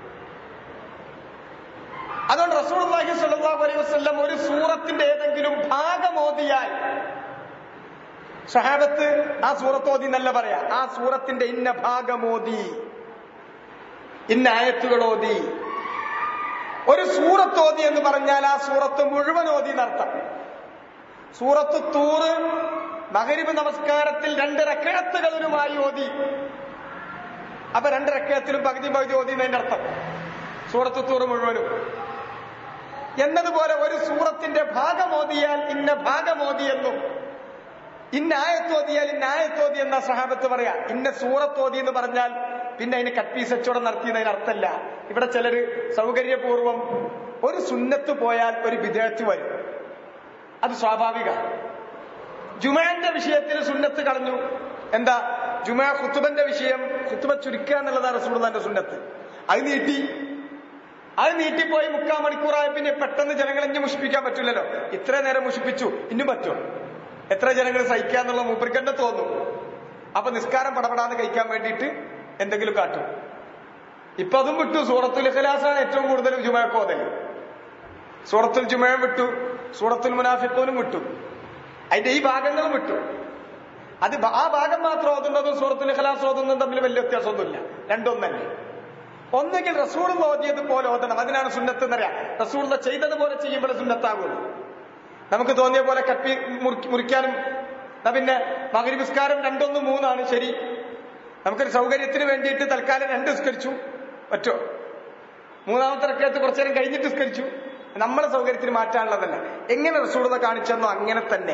അതുകൊണ്ട് റസൂലുള്ളാഹി സ്വല്ലല്ലാഹു അലൈഹി വസല്ലം ഒരു സൂറത്തിന്റെ ഏതെങ്കിലും ഭാഗം ഓതിയാൽ സ്വഹാബത്ത് ആ സൂറത്ത് ഓതി എന്നല്ല പറയാ, ആ സൂറത്തിന്റെ ഇന്ന ഭാഗം ഓതി, ഇന്ന ആയത്തുകൾ ഓതി. ഒരു സൂറത്ത് ഓതി എന്ന് പറഞ്ഞാൽ ആ സൂറത്ത് മുഴുവൻ ഓതി എന്നർത്ഥം. സൂറത്ത് തൂറ് മഗ്രിബ് നമസ്കാരത്തിൽ രണ്ട് റക്അത്തുകളിലുമായി ഓതി. അപ്പൊ രണ്ട് റക്അത്തിലും പകുതി പകുതി ഓതി എന്നതിന്റെ അർത്ഥം സൂറത്ത് തൂറ് മുഴുവനും. എന്നതുപോലെ ഒരു സൂറത്തിന്റെ ഭാഗം ഓതിയാൽ ഇന്ന ഭാഗം ഓതി എന്നും ഇന്ന ആയത്തോതിയാൽ ഇന്ന ആയത്തോതി എന്ന സഹാബത്ത് പറയാ. ഇന്ന സൂറത്തോതി എന്ന് പറഞ്ഞാൽ പിന്നെ അതിന് കട്ട്പീസ് കച്ചവടം നടത്തിയതിന് അർത്ഥമല്ല. ഇവിടെ ചിലര് സൗകര്യപൂർവം ഒരു സുന്നത്ത് പോയാൽ ഒരു ബിദ്അത്ത് വരും, അത് സ്വാഭാവിക. ജുമുഅന്റെ വിഷയത്തിൽ സുന്നത്ത് കളഞ്ഞു. എന്താ? ജുമുഅ ഖുതുബന്റെ വിഷയം, ഖുതുബ ചുരുക്കുക എന്നുള്ളതാണ് റസൂലുള്ളാഹിന്റെ സുന്നത്ത്. അത് നീട്ടി അത് നീട്ടിപ്പോയി മുക്കാൽ മണിക്കൂറായ പിന്നെ പെട്ടെന്ന് ജനങ്ങളെ ഇനി മുഷിപ്പിക്കാൻ പറ്റില്ലല്ലോ. ഇത്ര നേരം മുഷിപ്പിച്ചു, ഇന്നും പറ്റും. എത്ര ജനങ്ങൾ സഹിക്കാന്നുള്ള മൂപ്പർക്കെന്നെ തോന്നും. അപ്പൊ നിസ്കാരം പടപടാന്ന് കഴിക്കാൻ വേണ്ടിയിട്ട് എന്തെങ്കിലും കാട്ടും. ഇപ്പൊ അതും വിട്ടു. സൂറത്തുൽ ഇഖ്ലാസാണ് ഏറ്റവും കൂടുതൽ ജുമുഅക്ക് ഓതൽ. സൂറത്തുൽ ജുമുഅ വിട്ടു, സൂറത്തുൽ മുനാഫിഖൂനും വിട്ടു, അതിന്റെ ഈ ഭാഗങ്ങളും വിട്ടു. അത് ആ ഭാഗം മാത്രം ഓതുന്നതും സൂറത്തുൽ ഇഖ്ലാസ് ഓതുന്നതും തമ്മിൽ വലിയ വ്യത്യാസമൊന്നുമില്ല, രണ്ടൊന്നല്ലേ. ഒന്നുകിൽ റസൂലുള്ള ഓതിയതുപോലെ ഓതണം, അതിനാണ് സുന്നത്ത് എന്നറിയാം. റസൂലുള്ള ചെയ്തതുപോലെ ചെയ്യുമ്പോൾ സുന്നത്താകുള്ളൂ. നമുക്ക് തോന്നിയ പോലെ കപ്പി മുറിക്കാനും, പിന്നെ മഗ്രിബ് നിസ്കാരം രണ്ടൊന്ന് മൂന്നാണ് ശരി, നമുക്കൊരു സൗകര്യത്തിന് വേണ്ടിയിട്ട് തൽക്കാലം രണ്ട് നിസ്കരിച്ചു പറ്റോ, മൂന്നാമത്തെ റക്അത്ത് കുറച്ചു നേരം കഴിഞ്ഞിട്ട് നിസ്കരിച്ചു, നമ്മളെ സൗകര്യത്തിന് മാറ്റാനുള്ളതല്ല. എങ്ങനെ റസൂലുള്ളാഹി കാണിച്ചെന്നോ അങ്ങനെ തന്നെ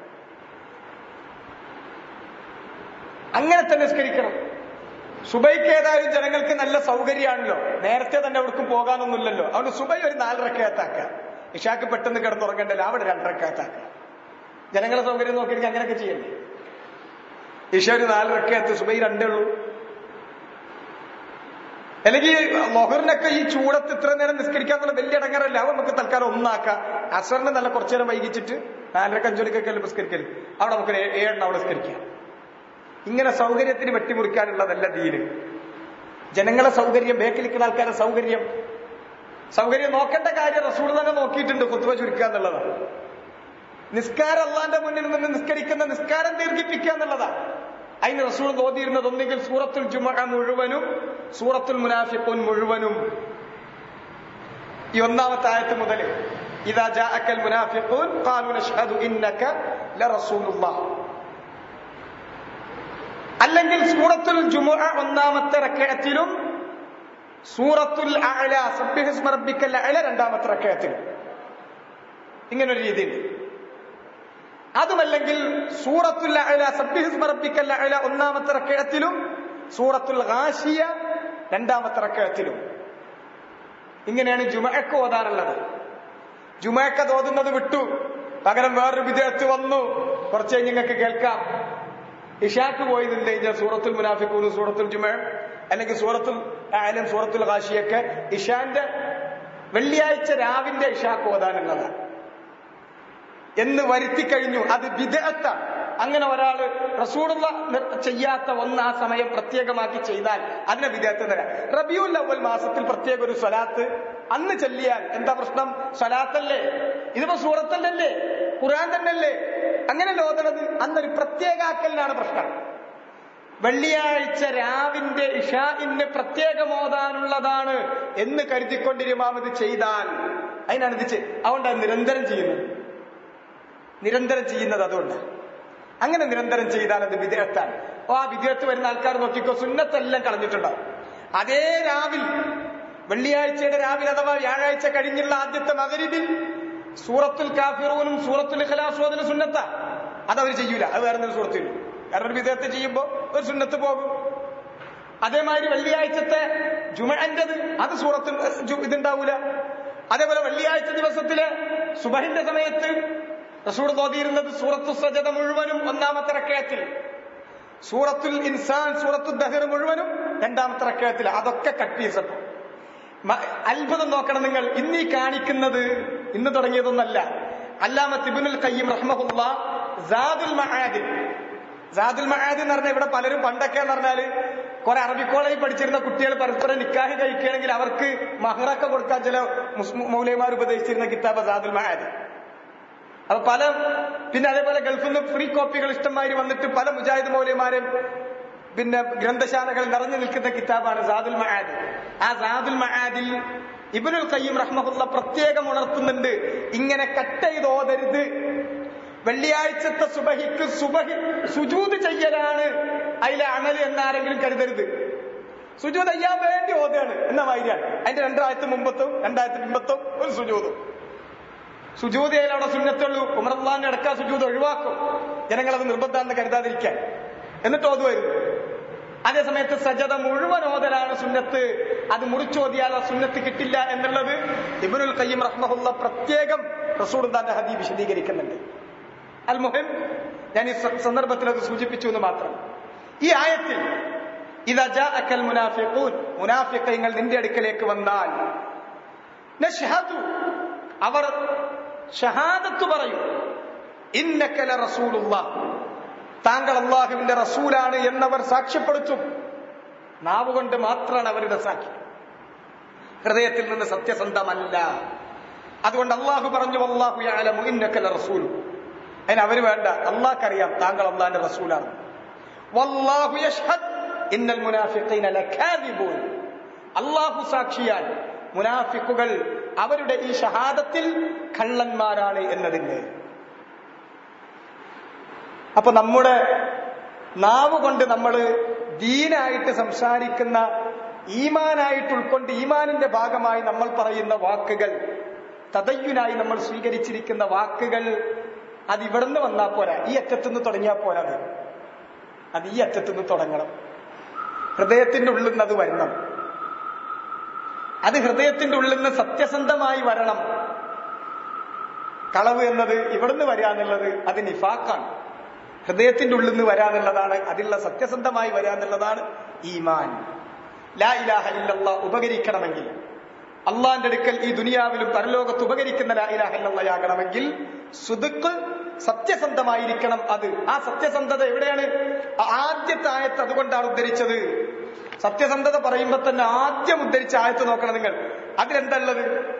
അങ്ങനെ തന്നെ നിസ്കരിക്കണം. സുബൈക്ക് ഏതായാലും ജനങ്ങൾക്ക് നല്ല സൗകര്യമാണല്ലോ, നേരത്തെ തന്നെ അവർക്കും പോകാനൊന്നുമില്ലല്ലോ. അതുകൊണ്ട് സുബൈ ഒരു നാല് റക്അത്താക്കുക, ഇശാക്ക് പെട്ടെന്ന് കിടന്നുറങ്ങണ്ടല്ലോ, അവിടെ രണ്ട് റക്അത്താക്കുക. ജനങ്ങളെ സൗകര്യം നോക്കിയിട്ട് അങ്ങനെയൊക്കെ ചെയ്യണ്ടേ. ഇശ ഒരു നാല് റക്അത്ത്, സുബൈ രണ്ടേ ഉള്ളൂ. അല്ലെങ്കിൽ ലൊഹറിനൊക്കെ ഈ ചൂടത്ത് ഇത്ര നേരം നിസ്കരിക്കാന്നുള്ള വലിയ ഇടങ്ങറല്ല, അത് നമുക്ക് തൽക്കാലം ഒന്നാക്കാം. അസറിന് നല്ല കുറച്ചു നേരം വൈകിച്ചിട്ട് നാലരക്ക് അഞ്ചുമണിക്കൊക്കെ നിസ്കരിക്കല്, അവിടെ നമുക്ക് ഏഴെണ്ണം അവിടെ നിസ്കരിക്കാം. ഇങ്ങനെ സൗകര്യത്തിന് വെട്ടിമുറിക്കാനുള്ളതല്ല ദീന്. ജനങ്ങളെ സൗകര്യം, ബേക്കിലിക്കുന്ന ആൾക്കാരുടെ സൗകര്യം സൗകര്യം നോക്കേണ്ട കാര്യം റസൂൽ തന്നെ നോക്കിയിട്ടുണ്ട്. ഖുത്ബ ചുരുക്കുക എന്നുള്ളതാണ്. നിസ്കാരം അള്ളാന്റെ മുന്നിൽ നിന്ന് നിസ്കരിക്കുന്ന നിസ്കാരം ദീർഘിപ്പിക്കുക എന്നുള്ളതാണ്. അതിന് റസൂൽ ഓതിയിരുന്നത് ഒന്നുകിൽ സൂറത്തുൽ ജുമുഅ മുഴുവനും സൂറത്തുൽ മുനാഫിഖൂൻ മുഴുവനും. ഈ ഒന്നാമത്തെ ആയത്ത് മുതൽ ഇദാ ജാഅകൽ മുനാഫിഖൂൻ ഖാലൂ നശ്ഹദു ഇന്നക ലറസൂലുള്ളാഹ്. അല്ലെങ്കിൽ സൂറത്തുൽ ജുമുഅ ഒന്നാമത്തെ റക്അത്തിലും സൂറത്തുൽ അഅല സബ്ബിഹിസ്മ റബ്ബിക്കൽ അഅല രണ്ടാമത്തെ റക്അത്തിലും. ഇങ്ങനൊരു രീതിയുണ്ട്. അതുമല്ലെങ്കിൽ സൂറത്തുൽ അഅല സബ്ബിഹിസ്മ റബ്ബിക്കൽ അഅല ഒന്നാമത്തെ റക്അത്തിലും സൂറത്തുൽ ഗാശിയ രണ്ടാമത്തെ റക്അത്തിലും. ഇങ്ങനെയാണ് ജുമുഅക്ക് ഓതാറുള്ളത്. ജുമഅക്ക് ഓതുന്നത് വിട്ടു, പകരം വേറൊരു ബിദ്അത്ത് വന്നു. കുറച്ച് കഴിഞ്ഞ് നിങ്ങൾക്ക് കേൾക്കാം. ഇശാക്ക് പോയി നിന്ന് കഴിഞ്ഞാൽ സൂറത്തുൽ മുനാഫിഖൂൻ, സൂറത്തുൽ ജുമഅ അല്ലെങ്കിൽ സൂറത്തുൽ അഅല, സൂറത്തുൽ ഗാശിയൊക്കെ ഇശാന്റെ വെള്ളിയാഴ്ച രാവിന്റെ ഇശാക്ക് ഓതാനുള്ളതാണ് എന്ന് വരുത്തി കഴിഞ്ഞു. അത് ബിദ്അത്താണ്. അങ്ങനെ ഒരാള് റസൂലുള്ള ചെയ്യാത്ത ഒന്ന് ആ സമയം പ്രത്യേകമാക്കി ചെയ്താൽ അതിനെ ബിദ്അത്ത് തരാം. റബീഉൽ അവ്വൽ മാസത്തിൽ പ്രത്യേക ഒരു സ്വലാത്ത് അന്ന് ചൊല്ലിയാൽ എന്താ പ്രശ്നം? സ്വലാത്തല്ലേ, ഇതിപ്പോ സൂറത്തല്ലേ, ഖുർആൻ തന്നെയല്ലേ, അങ്ങനെ ഓതണത് അന്നൊരു പ്രത്യേകാക്കലിനാണ് പ്രശ്നം. വെള്ളിയാഴ്ച രാവിന്റെ ഇശാഇന് പ്രത്യേകം ഓതാനുള്ളതാണ് എന്ന് കരുതിക്കൊണ്ടിരുമാമത് ചെയ്താൽ അതിനാണ് ഇത്. അതുകൊണ്ടാണ് നിരന്തരം ചെയ്യുന്നത്, നിരന്തരം ചെയ്യുന്നത് അതുകൊണ്ട്. അങ്ങനെ നിരന്തരം ചെയ്താൽ അത് ബിദ്അത്താണ്. ഓ ആ ബിദ്അത്ത് വരുന്ന ആൾക്കാർ നോക്കിക്കോ, സുന്നത്തെല്ലാം കളഞ്ഞിട്ടുണ്ടാവും. അതേ രാവിൽ, വെള്ളിയാഴ്ചയുടെ രാവിലെ അഥവാ വ്യാഴാഴ്ച കഴിഞ്ഞുള്ള ആദ്യത്തെ മഗ്‌രിബിൽ സൂറത്തുൽ കാഫിറൂനും സൂറത്തുൽ ഇഖ്ലാസും അതിന് സുന്നത്താ. അതവർ ചെയ്യൂല, അത് വേറെ എന്തെങ്കിലും സൂറത്തിൽ. കാരണം ഒരു ബിദ്അത്ത് ചെയ്യുമ്പോ ഒരു സുന്നത്ത് പോകും. അതേമാതിരി വെള്ളിയാഴ്ചത്തെ ജുമഅന്റേത് അത് സൂറത്തുൽ ഇതുണ്ടാവൂല. അതേപോലെ വെള്ളിയാഴ്ച ദിവസത്തിലെ സുബഹിന്റെ സമയത്ത് റസൂൽ ഓതിയിരുന്നത് സൂറത്തു സജദ മുഴുവനും ഒന്നാമത്തെ റക്അത്തിൽ, സൂറത്തുൽ ഇൻസാൻ സൂറത്തുൽ ദഹർ മുഴുവനും രണ്ടാമത്തെ റക്അത്തിൽ. അതൊക്കെ കട്ട് ചെയ്തപ്പോ അത്ഭുതം നോക്കണം നിങ്ങൾ. ഇന്നീ കാണിക്കുന്നത് ഇന്ന് തുടങ്ങിയതൊന്നല്ല. അല്ലാമത്ത് ഇബ്നുൽ ഖയ്യിം റഹ്മഹുല്ലാ സാദുൽ മആദിൽ, സാദുൽ മആദ് എന്ന് പറഞ്ഞാൽ ഇവിടെ പലരും പണ്ടൊക്കെ എന്ന് പറഞ്ഞാല് കുറെ അറബി കോളേജിൽ പഠിച്ചിരുന്ന കുട്ടികൾ പരസ്പരം നിക്കാഹ് കഴിക്കുകയാണെങ്കിൽ അവർക്ക് മഹറൊക്കെ കൊടുക്കാൻ ചില മൗലവിമാർ ഉപദേശിച്ചിരുന്ന കിതാബ് സാദുൽ മആദ്. അപ്പൊ പല പിന്നെ അതേപോലെ ഗൾഫിൽ നിന്ന് ഫ്രീ കോപ്പികൾ ഇഷ്ടമായി വന്നിട്ട് പല മുജാഹിദ് മൗലവിമാരും പിന്നെ ഗ്രന്ഥശാലകൾ നിറഞ്ഞു നിൽക്കുന്ന കിതാബാണ് സാദുൽ മആദ്. ആ സാദുൽ മആദിൽ ഇബ്നുൽ ഖയ്യിം റഹ്മഹുല്ല പ്രത്യേകം ഉണർത്തുന്നുണ്ട്, ഇങ്ങനെ കട്ട് ചെയ്ത് ഓതരുത്. വെള്ളിയാഴ്ചത്തെ സുബഹിക്ക് സുബഹി സുജൂദ് ചെയ്യലാണ് അതിലെ അമല് എന്നാരെങ്കിലും കരുതരുത്. സുജൂദ് ചെയ്യാൻ വേണ്ടി ഓതുകയാണ് എന്ന മാതിരിയാണ്. അതിന്റെ രണ്ടായിരത്തി മുമ്പത്തും രണ്ടായിരത്തി പിമ്പത്തും ഒരു സുജൂദും. സുജൂദ് ചെയ്യൽ അവിടെ സുന്നത്തുള്ളൂ. ഉമറുള്ളാഹിന്റെ അടക്ക സുജൂദ് ഒഴിവാക്കും, ജനങ്ങളത് നിർബന്ധാണെന്ന് കരുതാതിരിക്കാൻ, എന്നിട്ട് ഓതുമായിരുന്നു. അതേസമയത്ത് സജദ മുഴുവൻ ഓതലാണ് സുന്നത്ത്. അത് മുറിച്ചോതിയാൽ ആ സുന്നത്ത് കിട്ടില്ല എന്നുള്ളത് ഇബ്നുൽ ഖയ്യിം റഹ്മഹുല്ല പ്രത്യേകം റസൂലുള്ളാഹിന്റെ ഹദീസ് വിശദീകരിക്കുന്നുണ്ട്. അൽ മുഹിം, ഞാൻ ഈ സന്ദർഭത്തിൽ അത് സൂചിപ്പിച്ചു എന്ന് മാത്രം. ഈ ആയത്തിൽ ഇദാ ജാഅകൽ മുനാഫിഖൂൻ, മുനാഫിഖീങ്ങൾ നിന്റെ അടുക്കലേക്ക് വന്നാൽ, നശ്ഹദു, അവർ ഷഹാദത്ത് പറയും, ഇന്നക ലറസൂലുള്ളാഹ്, താങ്കൾ അല്ലാഹുവിന്റെ റസൂലാണ് എന്നവർ സാക്ഷ്യപ്പെടുത്തും. നാവുകൊണ്ട് മാത്രമാണ് അവരുടെ സാക്ഷി, ഹൃദയത്തിൽ നിന്ന് സത്യസന്ധമല്ല. അതുകൊണ്ട് അല്ലാഹു പറഞ്ഞു വല്ലാഹു യഅലമു ഇന്നക ലറസൂലു, അതിന് അവര് വേണ്ട, അല്ലാഹ്ക്കറിയാം താങ്കൾ അല്ലാഹുവിന്റെ റസൂലാണ്. വല്ലാഹു യശ്ഹദ് ഇന്നൽ മുനാഫിഖീന ലകാദിബൂൻ, അല്ലാഹു സാക്ഷിയാൽ മുനാഫിക്കുകൾ അവരുടെ ഈ ഷഹാദത്തിൽ കള്ളന്മാരാണ് എന്നതിന്. അപ്പൊ നമ്മുടെ നാവ് കൊണ്ട് നമ്മൾ ദീനായിട്ട് സംസാരിക്കുന്ന, ഈമാനായിട്ട് ഉൾക്കൊണ്ട് ഈമാനിന്റെ ഭാഗമായി നമ്മൾ പറയുന്ന വാക്കുകൾ, തദയ്യുനായി നമ്മൾ സ്വീകരിച്ചിരിക്കുന്ന വാക്കുകൾ, അത് ഇവിടുന്ന് വന്നാൽ പോരാ, ഈ അറ്റത്തുനിന്ന് തുടങ്ങിയാൽ പോരാ. അത് ഈ അറ്റത്തുനിന്ന് തുടങ്ങണം, ഹൃദയത്തിന്റെ ഉള്ളിൽ നിന്ന് അത് വരണം. അത് ഹൃദയത്തിന്റെ ഉള്ളിൽ നിന്ന് സത്യസന്ധമായി വരണം. കളവ് എന്നത് ഇവിടുന്ന് വരാന്നുള്ളത് അത് നിഫാഖാണ്. ഹൃദയത്തിന്റെ ഉള്ളിൽ നിന്ന് വരാന്നുള്ളതാണ്, അതിലുള്ള സത്യസന്ധമായി വരാന്നുള്ളതാണ് ഈമാൻ. ലാ ഇലാഹ ഇല്ലല്ലാഹ് ഉപകരിക്കണമെങ്കിൽ, അള്ളാന്റെ അടുക്കൽ ഈ ദുനിയാവിലും പരലോകത്ത് ഉപകരിക്കുന്ന ലാ ഇലാഹ ഇല്ലല്ലാഹ് ആകണമെങ്കിൽ സുദ്ഖ്, സത്യസന്ധമായിരിക്കണം. അത് ആ സത്യസന്ധത എവിടെയാണ്? ആദ്യത്തെ ആയത്ത് അതുകൊണ്ടാണ് ഉദ്ധരിച്ചത്. സത്യസന്ധത പറയുമ്പോ തന്നെ ആദ്യം ഉദ്ധരിച്ച ആയത്ത് നോക്കണം നിങ്ങൾ. അതിലെന്തള്ളത്?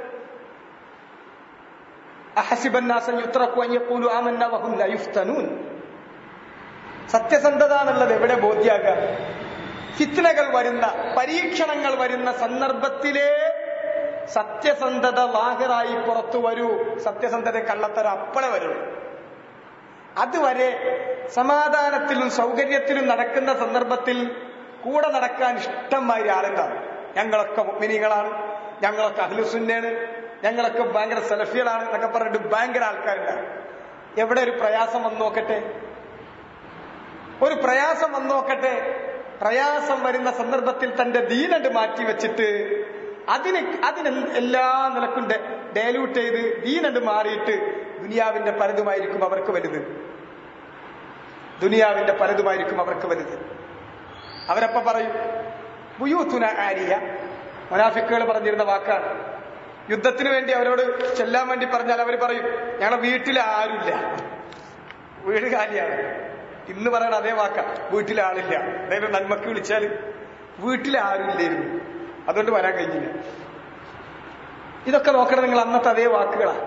അഹസിബന്നാസ യുത്രകു അൻ യഖൂലു ആമന്ന വഹും ലാ യുഫ്തനൂൻ. സത്യസന്ധത എന്നുള്ളത് എവിടെ ബോധ്യാക? ഫിത്നകൾ വരുന്ന, പരീക്ഷണങ്ങൾ വരുന്ന സന്ദർഭത്തിലേ സത്യസന്ധത ലാഹിറായി പുറത്തു വരൂ. സത്യസന്ധത കള്ളത്തരം അപ്പളെ വരൂ. അതുവരെ സമാധാനത്തിലും സൗകര്യത്തിലും നടക്കുന്ന സന്ദർഭത്തിൽ കൂടെ നടക്കാൻ ഇഷ്ടംമാതിരി ആളുണ്ടാവും. ഞങ്ങളൊക്കെ മുഅ്മിനീങ്ങളാണ്, ഞങ്ങളൊക്കെ അഹ്ലുസുന്നയാണ്, ഞങ്ങളൊക്കെ ഭയങ്കര സലഫികളാണ് എന്നൊക്കെ പറഞ്ഞിട്ട് ഭയങ്കര ആൾക്കാരുണ്ടാവും. എവിടെ ഒരു പ്രയാസം വന്നു നോക്കട്ടെ, ഒരു പ്രയാസം വന്നു നോക്കട്ടെ, പ്രയാസം വരുന്ന സന്ദർഭത്തിൽ തന്റെ ദീനണ്ട് മാറ്റി വെച്ചിട്ട് അതിന് അതിന് എല്ലാ നിലക്കും ഡയലൂട്ട് ചെയ്ത് ദീനണ്ട് മാറിയിട്ട് ദുനിയാവിന്റെ പലതുമായിരിക്കും അവർക്ക് വലുത്. ദുനിയാവിന്റെ പലതുമായിരിക്കും അവർക്ക് വലുത്. അവരപ്പ പറയും ബുയൂത്തുന ആരിയ. മുനാഫിക്കുകൾ പറഞ്ഞിരുന്ന വാക്കാണ്. യുദ്ധത്തിന് വേണ്ടി അവരോട് ചെല്ലാൻ വേണ്ടി പറഞ്ഞാൽ അവർ പറയും ഞങ്ങളെ വീട്ടിൽ ആരുമില്ല, വീട് കാലിയാണ്. ഇന്ന് പറയണ അതേ വാക്ക, വീട്ടിൽ ആളില്ല. എന്തെങ്കിലും നന്മക്ക് വിളിച്ചാൽ വീട്ടിൽ ആരുമില്ലായിരുന്നു, അതുകൊണ്ട് വരാൻ കഴിഞ്ഞില്ല. ഇതൊക്കെ നോക്കണം നിങ്ങൾ, അന്നത്തെ അതേ വാക്കുകളാണ്.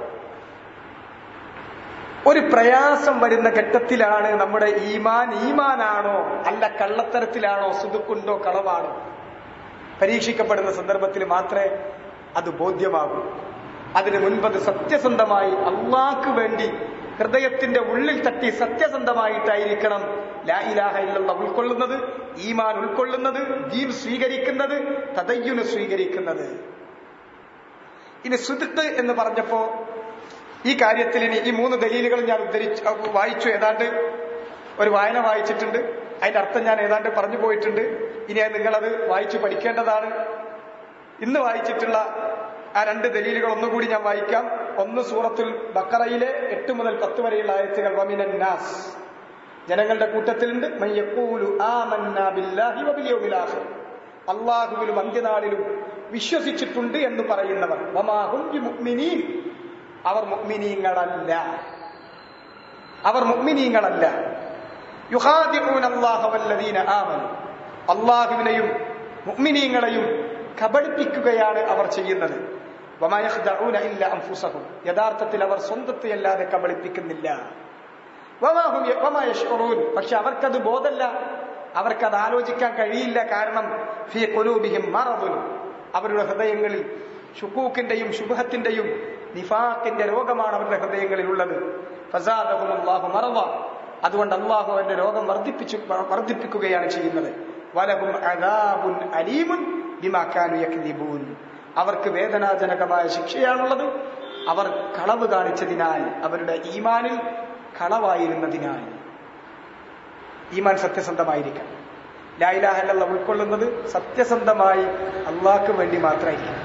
ഒരു പ്രയാസം വരുന്ന ഘട്ടത്തിലാണ് നമ്മുടെ ഈമാൻ ഈമാനാണോ അല്ല കള്ളത്തരത്തിലാണോ സുതുക്കുണ്ടോ കളവാണോ പരീക്ഷിക്കപ്പെടുന്ന സന്ദർഭത്തിൽ മാത്രമേ അത് ബോധ്യമാകൂ. അതിനു മുൻപ് അത് സത്യസന്ധമായി അള്ളാഹ്ക്ക് വേണ്ടി ഹൃദയത്തിന്റെ ഉള്ളിൽ തട്ടി സത്യസന്ധമായിട്ടായിരിക്കണം ലാ ഇലാഹ ഇല്ലല്ലാഹ് ഉൾക്കൊള്ളുന്നത്, ഈമാൻ ഉൾക്കൊള്ളുന്നത്, ദീൻ സ്വീകരിക്കുന്നത്, തദയ്യുന് സ്വീകരിക്കുന്നത്. ഇനി സുദ്ഖ് എന്ന് പറഞ്ഞപ്പോ ഈ കാര്യത്തിൽ ഇനി ഈ മൂന്ന് ദലീലുകൾ ഞാൻ ഉദ്ധരിച്ചു വായിച്ചു. ഏതാണ്ട് ഒരു വായന വായിച്ചിട്ടുണ്ട്, അതിന്റെ അർത്ഥം ഞാൻ ഏതാണ്ട് പറഞ്ഞു പോയിട്ടുണ്ട്. ഇനി നിങ്ങളത് വായിച്ചു പഠിക്കേണ്ടതാണ്. ഇന്ന് വായിച്ചിട്ടുള്ള ആ രണ്ട് ദലീലുകൾ ഒന്നുകൂടി ഞാൻ വായിക്കാം. ഒന്ന് സൂറത്തുൽ ബഖറയിലെ എട്ട് മുതൽ പത്ത് വരെയുള്ള ആയത്തുകൾ. വമിനൻ നാസ്, ജനങ്ങളുടെ കൂട്ടത്തിലുണ്ട്, മൻ യഖൂലു ആമന്നാ ബില്ലാഹി വബിൽ യൗമിൽ ആഖിർ, അല്ലാഹുവിലും അന്ത്യനാളിലും വിശ്വസിച്ചിട്ടുണ്ട് എന്ന് പറയുന്നവർ. വമാ ഹും ബിമുഅ്മിനീൻ, അവർ മുഅ്മിനീങ്ങളല്ല, അവർ മുഅ്മിനീങ്ങളല്ല. യുഖാദിഊന അല്ലാഹ വല്ലദീന ആമനു, അല്ലാഹുവിനെയും മുഅ്മിനീങ്ങളെയും കബളിപ്പിക്കുകയാണ് അവർ ചെയ്യുന്നത്. വമാ യഖ്ദഊന ഇല്ല അൻഫുസഹും, യഥാർത്ഥത്തിൽ അവർ സ്വന്തത്തെ അല്ലാതെ കബളിപ്പിക്കുന്നില്ല. വമാ ഹും വമാ യശ്ഉറൂൻ, പക്ഷെ അവർക്കത് ബോധമല്ല, അവർക്കത് ആലോചിക്കാൻ കഴിയില്ല. കാരണം ഫീ ഖുലൂബിഹിം മറദുൻ, അവരുടെ ഹൃദയങ്ങളിൽ ശുക്കൂക്കിന്റെയും ശുബ്ഹത്തിന്റെയും നിഫാഖിന്റെ രോഗമാണ് അവരുടെ ഹൃദയങ്ങളിൽ ഉള്ളത്. ഫസാദഹുമുല്ലാഹു മറദ, അതുകൊണ്ട് അല്ലാഹു അവരുടെ രോഗം വർദ്ധിപ്പിച്ചു വർദ്ധിപ്പിക്കുകയാണ് ചെയ്യുന്നത്. വലഹും അദാബുൻ അലീമുൻ ബിമാ കാനൂ യക്ദിബൂൻ, അവർക്ക് വേദനാജനകമായ ശിക്ഷയാണുള്ളത്, അവർ കളവ് കാണിച്ചതിനാൽ, അവരുടെ ഈമാനിൽ കളവായിരുന്നതിനാൽ. ഈമാൻ സത്യസന്ധമായിരിക്കണം. ലാ ഇലാഹ ഇല്ലല്ലാഹ് ഉൾക്കൊള്ളുന്നത് സത്യസന്ധമായി അള്ളാഹ്ക്ക് വേണ്ടി മാത്രമായിരിക്കണം.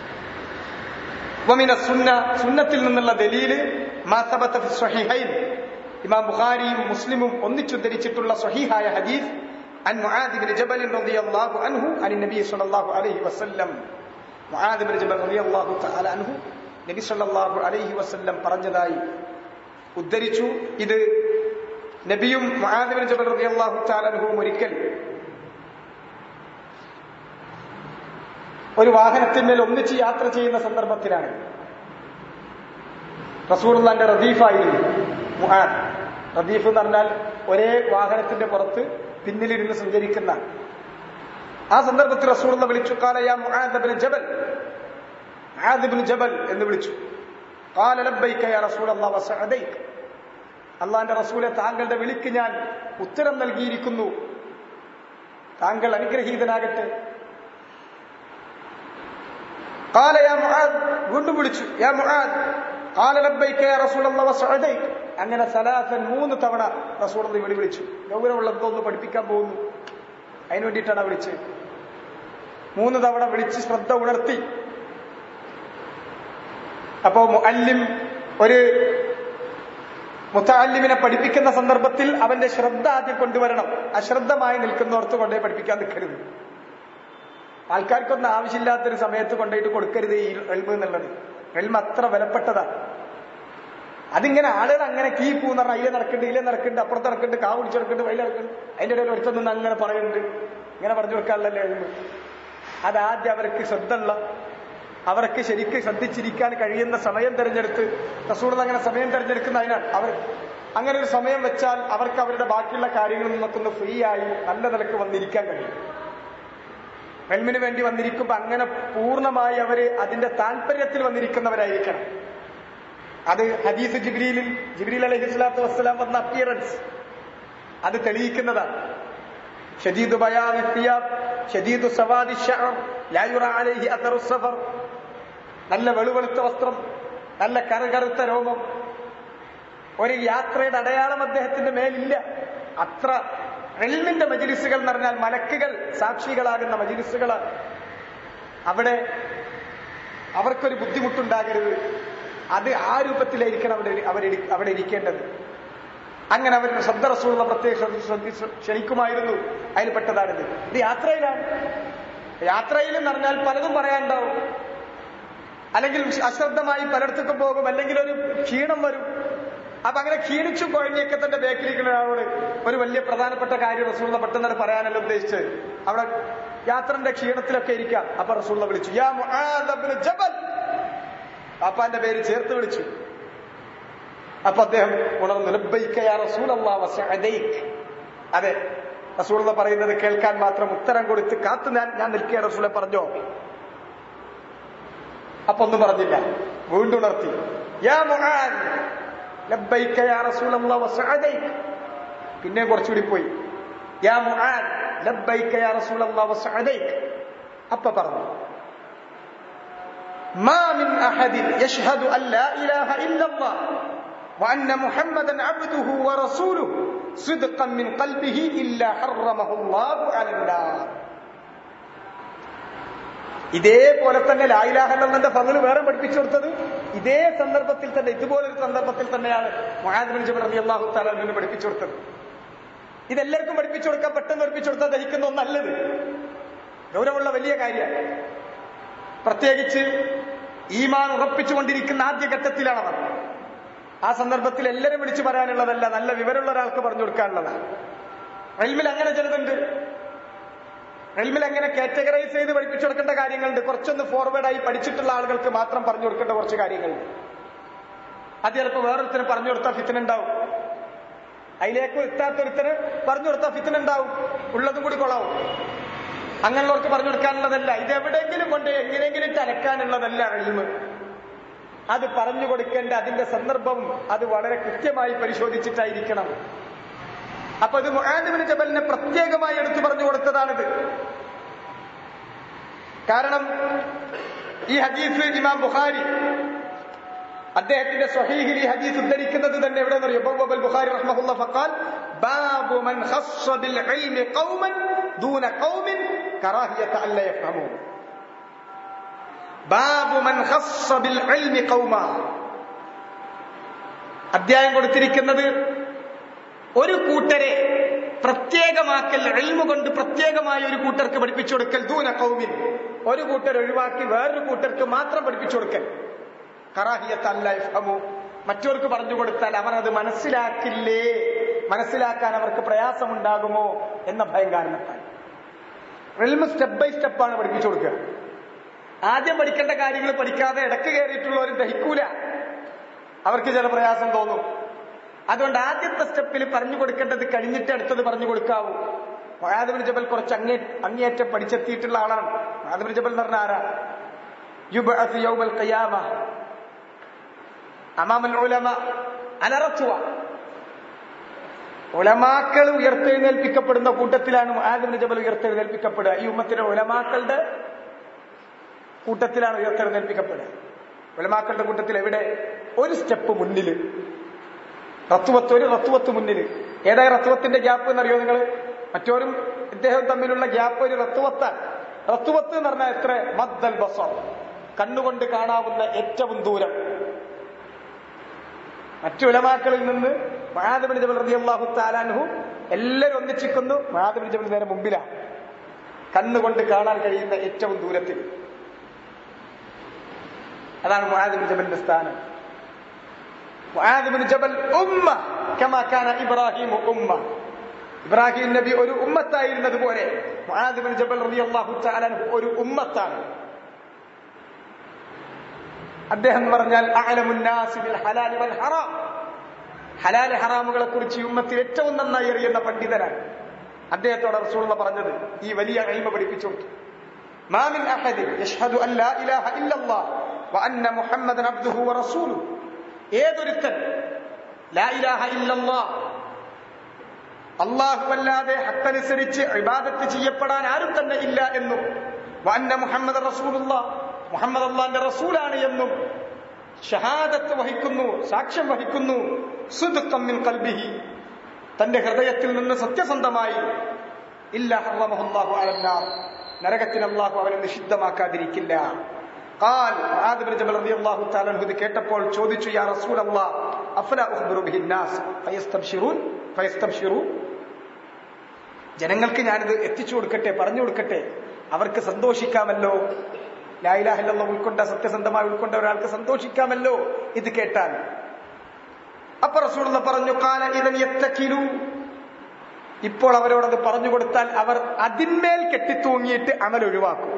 വമിന സുന്ന, സുന്നത്തിൽ നിന്നുള്ള ദലീല് മാ സബത ഫി സ്വഹീഹൈൻ, ഇമാം ബുഖാരിയും മുസ്ലിമും ഒന്നിച്ചുദ്ധരിച്ചിട്ടുള്ള സ്വഹീഹായ ഹദീസ് അൻ മുആദ് ഇബ്നു ജബൽ റളിയല്ലാഹു അൻഹു അൻ നബി സ്വല്ലല്ലാഹു അലൈഹി വസല്ലം. മുആദ് ഇബ്നു ജബൽ റളിയല്ലാഹു തആല അൻഹു നബി സ്വല്ലല്ലാഹു അലൈഹി വസല്ലം പറഞ്ഞതായി ഉദ്ധരിച്ചു. ഇത് നബിയും മുആദ് ഇബ്നു ജബൽ റളിയല്ലാഹു തആല അൻഹുവും ഒരിക്കൽ ഒരു വാഹനത്തിന്മേൽ ഒന്നിച്ച് യാത്ര ചെയ്യുന്ന സന്ദർഭത്തിലാണ്. റസൂലുള്ളാഹിന്റെ റദീഫായിരുന്നു മുആദ്. റദീഫ് എന്ന് പറഞ്ഞാൽ ഒരേ വാഹനത്തിന്റെ പുറത്ത് പിന്നിലിരുന്ന് സഞ്ചരിക്കുന്ന. ആ സന്ദർഭത്തിൽ റസൂലുള്ളാഹി വിളിച്ചു, ഖാല യാ മുആദ് ഇബ്നു ജബൽ, മുആദ് ഇബ്നു ജബൽ എന്ന് വിളിച്ചു. ഖാല ലബ്ബൈക യാ റസൂലല്ലാഹി വസഅദൈക, അല്ലാഹുവിന്റെ റസൂലെ താങ്കളുടെ വിളിക്ക് ഞാൻ ഉത്തരം നൽകിയിരിക്കുന്നു, താങ്കൾ അനുഗ്രഹീതനാകട്ടെ. ഖാല യാ മുആദ്, വീണ്ടും വിളിച്ചു, യാ മുആദ്. ഖാല ലബ്ബൈക യാ റസൂലല്ലാഹി വസഅദൈക. അങ്ങനെ സലാസൻ മൂന്ന് തവണ റസൂലുള്ളാഹി വിളി വിളിച്ചു. ഗൗരവമുള്ളതോ ഒന്ന് പഠിപ്പിക്കാൻ പോകുന്നു, അതിനു വേണ്ടിയിട്ടാണ് വിളിച്ചത്. മൂന്ന് തവണ വിളിച്ച് ശ്രദ്ധ ഉണർത്തി. അപ്പോ മുഅല്ലിം ഒരു മുതഅല്ലിമിനെ പഠിപ്പിക്കുന്ന സന്ദർഭത്തിൽ അവന്റെ ശ്രദ്ധ ആദ്യം കൊണ്ടുവരണം. അശ്രദ്ധമായി നിൽക്കുന്നോർത്ത് കൊണ്ടേ പഠിപ്പിക്കാൻ നിൽക്കരുത്. ആൾക്കാർക്കൊന്നും ആവശ്യമില്ലാത്തൊരു സമയത്ത് കൊണ്ടുപോയിട്ട് കൊടുക്കരുത് ഈ എൽമ് എന്നുള്ളത്. എൽമ അത്ര വിലപ്പെട്ടതാണ്. അതിങ്ങനെ ആളുകൾ അങ്ങനെ കീ പൂന്ന് പറഞ്ഞാൽ അതിലെ നടക്കുന്നുണ്ട്, ഇതിലെ നടക്കുന്നുണ്ട്, അപ്പുറത്ത് നടക്കുന്നുണ്ട്, കാ പിടിച്ച് നടക്കുന്നുണ്ട്, വയൽ നടക്കുന്നുണ്ട്, അതിന്റെ ഇടയിൽ ഒരുത്തം നിന്ന് അങ്ങനെ പറയുന്നുണ്ട്. ഇങ്ങനെ പറഞ്ഞു കൊടുക്കാറില്ലല്ലോ എൽമ്. അതാദ്യം അവർക്ക് ശ്രദ്ധയുള്ള, അവർക്ക് ശരിക്ക് ശ്രദ്ധിച്ചിരിക്കാൻ കഴിയുന്ന സമയം തെരഞ്ഞെടുത്ത്, റസൂലുള്ളാഹി അങ്ങനെ സമയം തെരഞ്ഞെടുക്കുന്ന അതിനാണ്. അവർ അങ്ങനെ ഒരു സമയം വെച്ചാൽ അവർക്ക് അവരുടെ ബാക്കിയുള്ള കാര്യങ്ങളിൽ നിന്നൊക്കെ ഒന്ന് ഫ്രീ ആയി നല്ല നിലക്ക് വന്നിരിക്കാൻ കഴിയും. എൽമിന് വേണ്ടി വന്നിരിക്കുമ്പോ അങ്ങനെ പൂർണ്ണമായി അവര് അതിന്റെ താല്പര്യത്തിൽ വന്നിരിക്കുന്നവരായിരിക്കണം. അത് ഹദീസ് ജിബ്രീലിൽ ജിബ്രീൽ അലൈഹി സ്വലാത്തു വസ്സലാം വന്ന അപ്പിയറൻസ് അത് തെളിയിക്കുന്നതാണ്. ഷദീദു ബയാദി സിയാബ് ഷദീദു സവാദി ശഅർ ലാ യുറാ അലൈഹി അഥറു സഫർ, നല്ല വെളുവെളുത്ത വസ്ത്രം, നല്ല കറുകറുത്ത രോമം, ഒരു യാത്രയുടെ അടയാളം അദ്ദേഹത്തിന്റെ മേലില്ല. അത്ര ഇൽമിന്റെ മജ്ലിസുകൾ എന്ന് പറഞ്ഞാൽ മലക്കുകൾ സാക്ഷികളാകുന്ന മജ്ലിസുകളാണ്. അവിടെ അവർക്കൊരു ബുദ്ധിമുട്ടുണ്ടാകരുത്. അത് ആ രൂപത്തിലായിരിക്കണം അവിടെ അവർ അവിടെ ഇരിക്കേണ്ടത്. അങ്ങനെ അവരുടെ ശബ്ദ റസൂലുള്ള പ്രത്യേകം ശ്രദ്ധിച്ച് ക്ഷണിക്കുമായിരുന്നു. അതിൽപ്പെട്ടതാണിത്. ഇത് യാത്രയിലാണ്. യാത്രയിലെന്ന് പറഞ്ഞാൽ പലതും പറയാനുണ്ടാവും. അല്ലെങ്കിൽ അശ്രദ്ധമായി പലയിടത്തേക്കും പോകും, അല്ലെങ്കിൽ ഒരു ക്ഷീണം വരും. അപ്പൊ അങ്ങനെ ക്ഷീണിച്ചു കുഴഞ്ഞൊക്കെ തന്റെ ബേക്കിലിരിക്കുന്ന ഒരാളോട് ഒരു വലിയ പ്രധാനപ്പെട്ട കാര്യം റസൂലുള്ള പെട്ടെന്ന് പറയാനല്ല ഉദ്ദേശിച്ചത്. അവിടെ യാത്രന്റെ ക്ഷീണത്തിലൊക്കെ ഇരിക്കാം. അപ്പൊ റസൂലുള്ള വിളിച്ചു, യാ മുആദ് ഇബ്നു ജബൽ, പാപ്പാന്റെ പേര് ചേർത്ത് വിളിച്ചു. അപ്പൊ അദ്ദേഹം ഉണർന്നു, ലബ്ബൈക യാ റസൂലല്ലാഹ് വസഅദൈക്. അതെ, റസൂലുള്ള പറയുന്നത് കേൾക്കാൻ മാത്രം ഉത്തരം കൊടുത്ത് കാത്തു ഞാൻ ഞാൻ നിൽക്കുക. റസൂലെ പറഞ്ഞോ? അപ്പൊ ഒന്നും പറഞ്ഞില്ല. വീണ്ടും ഉണർത്തി, യാ മുആദ് ലബ്ബൈക യാ റസൂലല്ലാഹ് വസഅദൈക്. പിന്നെ കുറച്ചുകൂടി പോയി, യാ മുആദ് ലബ്ബൈക യാ റസൂലല്ലാഹ് വസഅദൈക്. അപ്പൊ പറഞ്ഞു, മാ മിൻ അഹദിൻ യശ്ഹദു അൻ ലാ ഇലാഹ ഇല്ലല്ലാഹ് വഅന്ന മുഹമ്മദൻ അബ്ദുഹു വറസൂലുഹു സിദ്ഖൻ മിൻ ഖൽബിഹി ഇല്ലാ ഹറമഹുല്ലാഹു അലന്നാർ. ഇതേപോലെ തന്നെ ലാ ഇലാഹ ഇല്ലല്ലാഹുവിന്റെ ഫള് വേറെ പഠിപ്പിച്ചു കൊടുത്തത് ഇതേ സന്ദർഭത്തിൽ തന്നെ, ഇതുപോലൊരു സന്ദർഭത്തിൽ തന്നെയാണ് മുആദ് ഇബ്നു ജബൽ റളിയല്ലാഹു തആല അൻഹു പഠിപ്പിച്ചു കൊടുത്തത്. ഇതെല്ലാവർക്കും പഠിപ്പിച്ചു കൊടുക്കാൻ പെട്ടെന്ന് പഠിപ്പിച്ചു കൊടുത്താൽ ദഹിക്കുന്ന ഒന്നല്ലത്. ഗൗരവമുള്ള വലിയ കാര്യമാണ്. പ്രത്യേകിച്ച് ഈമാൻ ഉറപ്പിച്ചുകൊണ്ടിരിക്കുന്ന ആദ്യഘട്ടത്തിലാണവർ. ആ സന്ദർഭത്തിൽ എല്ലാവരും വിളിച്ചു പറയാനുള്ളതല്ല, നല്ല വിവരമുള്ള ഒരാൾക്ക് പറഞ്ഞു കൊടുക്കാനുള്ളതാണ്. ഇൽമിൽ അങ്ങനെ ചിലതുണ്ട്. ഇൽമിൽ അങ്ങനെ കാറ്റഗറൈസ് ചെയ്ത് പഠിപ്പിച്ചു കൊടുക്കേണ്ട കാര്യങ്ങളുണ്ട്. കുറച്ചൊന്ന് ഫോർവേഡായി പഠിച്ചിട്ടുള്ള ആളുകൾക്ക് മാത്രം പറഞ്ഞു കൊടുക്കേണ്ട കുറച്ച് കാര്യങ്ങളുണ്ട്. അത് ചിലപ്പോൾ വേറൊരുത്തന് പറഞ്ഞു കൊടുത്താൽ ഫിത്ന ഉണ്ടാവും. അതിലേക്ക് എത്താത്തൊരുത്തന് പറഞ്ഞു കൊടുത്താൽ ഫിത്ന ഉണ്ടാവും, ഉള്ളതും കൂടി കൊള്ളാവും. അങ്ങനെയുള്ളവർക്ക് പറഞ്ഞു കൊടുക്കാനുള്ളതല്ല. ഇതെവിടെയെങ്കിലും കൊണ്ട് എങ്ങനെയെങ്കിലും അലക്കാനുള്ളതല്ല ഇൽമ്. അത് പറഞ്ഞു കൊടുക്കേണ്ട അതിന്റെ സന്ദർഭവും അത് വളരെ കൃത്യമായി പരിശോധിച്ചിട്ടായിരിക്കണം. അപ്പൊ ഇത് മുആദ് ഇബ്നു ജബലിനെ പ്രത്യേകമായി എടുത്തു പറഞ്ഞു കൊടുത്തതാണിത്. കാരണം ഈ ഹദീസ് ഇമാം ബുഖാരി അദ്ദേഹത്തിന്റെ സ്വഹീഹിൽ ഈ ഹദീസ് ഉദ്ധരിക്കുന്നത് തന്നെ എവിടെയെന്നറിയോ? ബവ്വബൽ ബുഖാരി റഹ്മഹുല്ലാഹ് ഫഖാൽ ബാബു മൻ ഖസ്സ ബിൽ ഇൽമി ഖൗമൻ ദൂന ഖൗമിൻ കറാഹിയത അല്ല യഫഹമു. ബാബു മൻ ഖസ്സ ബിൽ ഇൽമി ഖൗമ. അധ്യായം കൊടുത്തിരിക്കുന്നത് ഒരു കൂട്ടരെ പ്രത്യേകമാക്കൽ, ഇൽമു കൊണ്ട് പ്രത്യേകമായ ഒരു കൂട്ടർക്ക് പഠിപ്പിച്ചു കൊടുക്കൽ, ദൂന ഖൗമിൻ, ഒരു കൂട്ടർ ഒഴിവാക്കി വേറൊരു കൂട്ടർക്ക് മാത്രം പഠിപ്പിച്ചു കൊടുക്കൽ. കറാഹിയത്ത് അല്ല യഫ്ഹമു, മറ്റവർക്ക് പറഞ്ഞു കൊടുത്താൽ അവർ അത് മനസ്സിലാക്കില്ലേ, മനസ്സിലാക്കാൻ അവർക്ക് പ്രയാസമുണ്ടാകുമോ എന്ന ഭയം കാരണത്താൽ. ഇൽമു സ്റ്റെപ്പ് ബൈ സ്റ്റെപ്പാണ് പഠിപ്പിച്ചു കൊടുക്കുക. ആദ്യം പഠിക്കേണ്ട കാര്യങ്ങൾ പഠിക്കാതെ ഇടക്ക് കയറിയിട്ടുള്ളവരും ദഹിക്കൂല, അവർക്ക് ചില പ്രയാസം തോന്നും. അതുകൊണ്ട് ആദ്യത്തെ സ്റ്റെപ്പിൽ പറഞ്ഞു കൊടുക്കേണ്ടത് കഴിഞ്ഞിട്ട് അടുത്തത് പറഞ്ഞു കൊടുക്കാവൂ. മുആദ് ഇബ്നു ജബൽ കുറച്ച് അങ്ങേ അങ്ങേയറ്റം പഠിച്ചെത്തിയിട്ടുള്ള ആളാണ്. മുആദ് ഇബ്നു ജബൽ എന്ന് പറഞ്ഞ ആരാ? യുബ്അസ് യൗമൽ ഖിയാമ അമാമൽ ഉലമ അല റത്വ. ഉലമാക്കൾ ഉയർത്തെഴുന്നേൽപ്പിക്കപ്പെടുന്ന കൂട്ടത്തിലാണ് മുആദ് ഇബ്നു ജബൽ ഉയർത്തെഴുന്നേൽപ്പിക്കപ്പെടുക. ഈ ഉമ്മത്തിലെ ഉലമാക്കളുടെ കൂട്ടത്തിലാണ് ഉയർത്തെഴുന്നേൽപ്പിക്കപ്പെടുക. ഉലമാക്കളുടെ കൂട്ടത്തിൽ എവിടെ? ഒരു സ്റ്റെപ്പ് മുന്നില്, റത്വത്ത്, ഒരു റത്വത്ത് മുന്നില്. ഏതായ റത്വത്തിന്റെ ഗ്യാപ്പ് എന്നറിയോ നിങ്ങൾ? മറ്റോരും ഇദ്ദേഹം തമ്മിലുള്ള ഗ്യാപ്പ് ഒരു റത്വത്താണ്. റത്വത്ത് എന്ന് പറഞ്ഞാൽ എത്ര? മദ്ദൽ ബസർ, കണ്ണുകൊണ്ട് കാണാവുന്ന ഏറ്റവും ദൂരം. മറ്റു ഉലമാക്കളിൽ നിന്ന് മുആദ് ഇബ്നു ജബൽ റളിയല്ലാഹു തആല അൻഹു എല്ലാവരും ഒന്നിച്ചിരിക്കുന്നു. മുആദ് ഇബ്നു ജബൽ നേരെ മുമ്പിലാണ്, കണ്ണുകൊണ്ട് കാണാൻ കഴിയുന്ന ഏറ്റവും ദൂരത്തിൽ. അതാണ് മുആദ് ഇബ്നു ജബലിന്റെ സ്ഥാനം. മുആദ് ഇബ്നു ജബൽ ഉമ്മ കമാ കാന ഇബ്രാഹിം ഉമ്മ. ഇബ്രാഹിം നബി ഒരു ഉമ്മത്തായിരുന്നത് പോലെ മുആദ് ഇബ്നു ജബൽ റളിയല്ലാഹു തആല അൻഹു ഒരു ഉമ്മത്താണ്. അദ്ദേഹം പറഞ്ഞാൽ അഅലമുൻ നാസി ബിൽ ഹലാൽ വൽ ഹറാം, ഹലാൽ ഹറാമുകളെ കുറിച്ച് ഈ ഉമ്മത്തിൽ ഏറ്റവും നന്നായി അറിയുന്ന പണ്ഡിതനാണ്. അദ്ദേഹത്തോട് റസൂലുള്ളാഹി പറഞ്ഞത് ഈ വലിയ ഇൽമ പഠിപ്പിച്ചു. മാ മിൻ അഹദിൻ യശ്ഹദു അൻ ലാ ഇലാഹ ഇല്ലല്ലാഹ് വ അന്ന മുഹമ്മദൻ അബ്ദുഹു വ റസൂലുഹു. ഏതൊരുത്തൻ ലാ ഇലാഹ ഇല്ലല്ലാഹ്, അല്ലാഹുവല്ലാതെ ഹഖനുസരിച്ച് ഇബാദത്ത് ചെയ്യപ്പെടാൻ ആരും തന്നെ ഇല്ല എന്നും, വ അന്ന മുഹമ്മദൻ റസൂലുള്ളാഹ്, മുഹമ്മദ് അല്ലാഹുവിന്റെ റസൂലാണ് എന്നും ഷഹാദത്ത് വഹിക്കുന്നു, സാക്ഷ്യം വഹിക്കുന്നു, സിദ്ഖൻ മിൻ ഖൽബിഹി, തന്റെ ഹൃദയത്തിൽ നിന്ന് സത്യസന്ധമായി, ഇല്ലാ ഹറമഹുല്ലാഹു അലന്നാർ, നരകത്തിന് അല്ലാഹു അവനെ നിഷിദ്ധമാക്കാതിരിക്കില്ല. ഖാൽ മുആദ് ബിൻ ജബൽ റളിയല്ലാഹു തആല അൻഹു ഇത് കേട്ടപ്പോൾ ചോദിച്ചു, യാ റസൂലല്ലാഹ് അഫലാ ഉഖ്ബിറു ബിഹി നാസ് ഫയസ്തബ്ശിറൂൻ ഫയസ്തബ്ശിറൂ, ജനങ്ങൾക്ക് ഞാനിത് എത്തിച്ചു കൊടുക്കട്ടെ, പറഞ്ഞു കൊടുക്കട്ടെ, അവർക്ക് സന്തോഷിക്കാമല്ലോ. ലാ ഇലാഹ ഇല്ലല്ലാഹ് ഉൾക്കൊണ്ട സത്യസന്ധമായി ഉൾക്കൊണ്ട ഒരാൾക്ക് സന്തോഷിക്കാമല്ലോ ഇത് കേട്ടാൽ. അപ്പൊ റസൂലുള്ളാഹി പറഞ്ഞു, ഖാല ഇദൻ യത്തകിലു, ഇപ്പോൾ അവരോടത് പറഞ്ഞു കൊടുത്താൽ അവർ അതിന്മേൽ കെട്ടിത്തൂങ്ങിയിട്ട് അമൽ ഒഴിവാക്കും.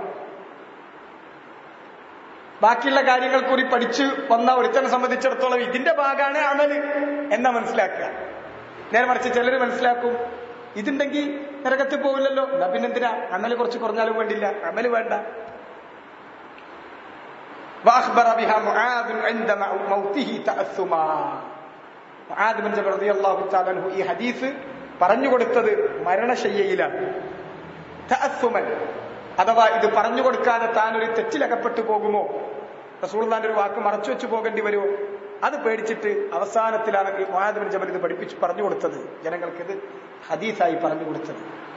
ബാക്കിയുള്ള കാര്യങ്ങൾ കൂടി പഠിച്ചു വന്ന ഒരുത്തനെ സംബന്ധിച്ചിടത്തോളം ഇതിന്റെ ഭാഗമാണ് അമല് എന്നാ മനസ്സിലാക്കുക. നേരെ മറിച്ച് ചിലര് മനസ്സിലാക്കും, ഇതുണ്ടെങ്കിൽ നരകത്തിൽ പോവില്ലല്ലോ, എന്നാ പിന്നെന്തിനാ അമല് കുറച്ച് കുറഞ്ഞാലും വേണ്ടില്ല, അമല് വേണ്ട. وأخبر بها معاذ عند موته تأثما. മുആദ് ബിൻ ജബൽ റളിയല്ലാഹു തആല അൻഹു ഈ ഹദീസ് പറഞ്ഞു കൊടുത്തത് മരണശയ്യയിലാണ്. തഅസ്സുമൻ, അഥവാ ഇത് പറഞ്ഞു കൊടുക്കാതെ താൻ ഒരു തെറ്റിലകപ്പെട്ടു പോകുമോ, റസൂലുള്ളാഹിന്റെ ഒരു വാക്ക് മറച്ചു വെച്ച് പോകേണ്ടി വരുമോ, അത് പേടിച്ചിട്ട് അവസാനത്തിലാണ് മുആദ് ബിൻ ജബൽ ഇത് പഠിപ്പിച്ച് പറഞ്ഞു കൊടുത്തത്, ജനങ്ങൾക്ക് ഇത് ഹദീസായി പറഞ്ഞു കൊടുത്തത്.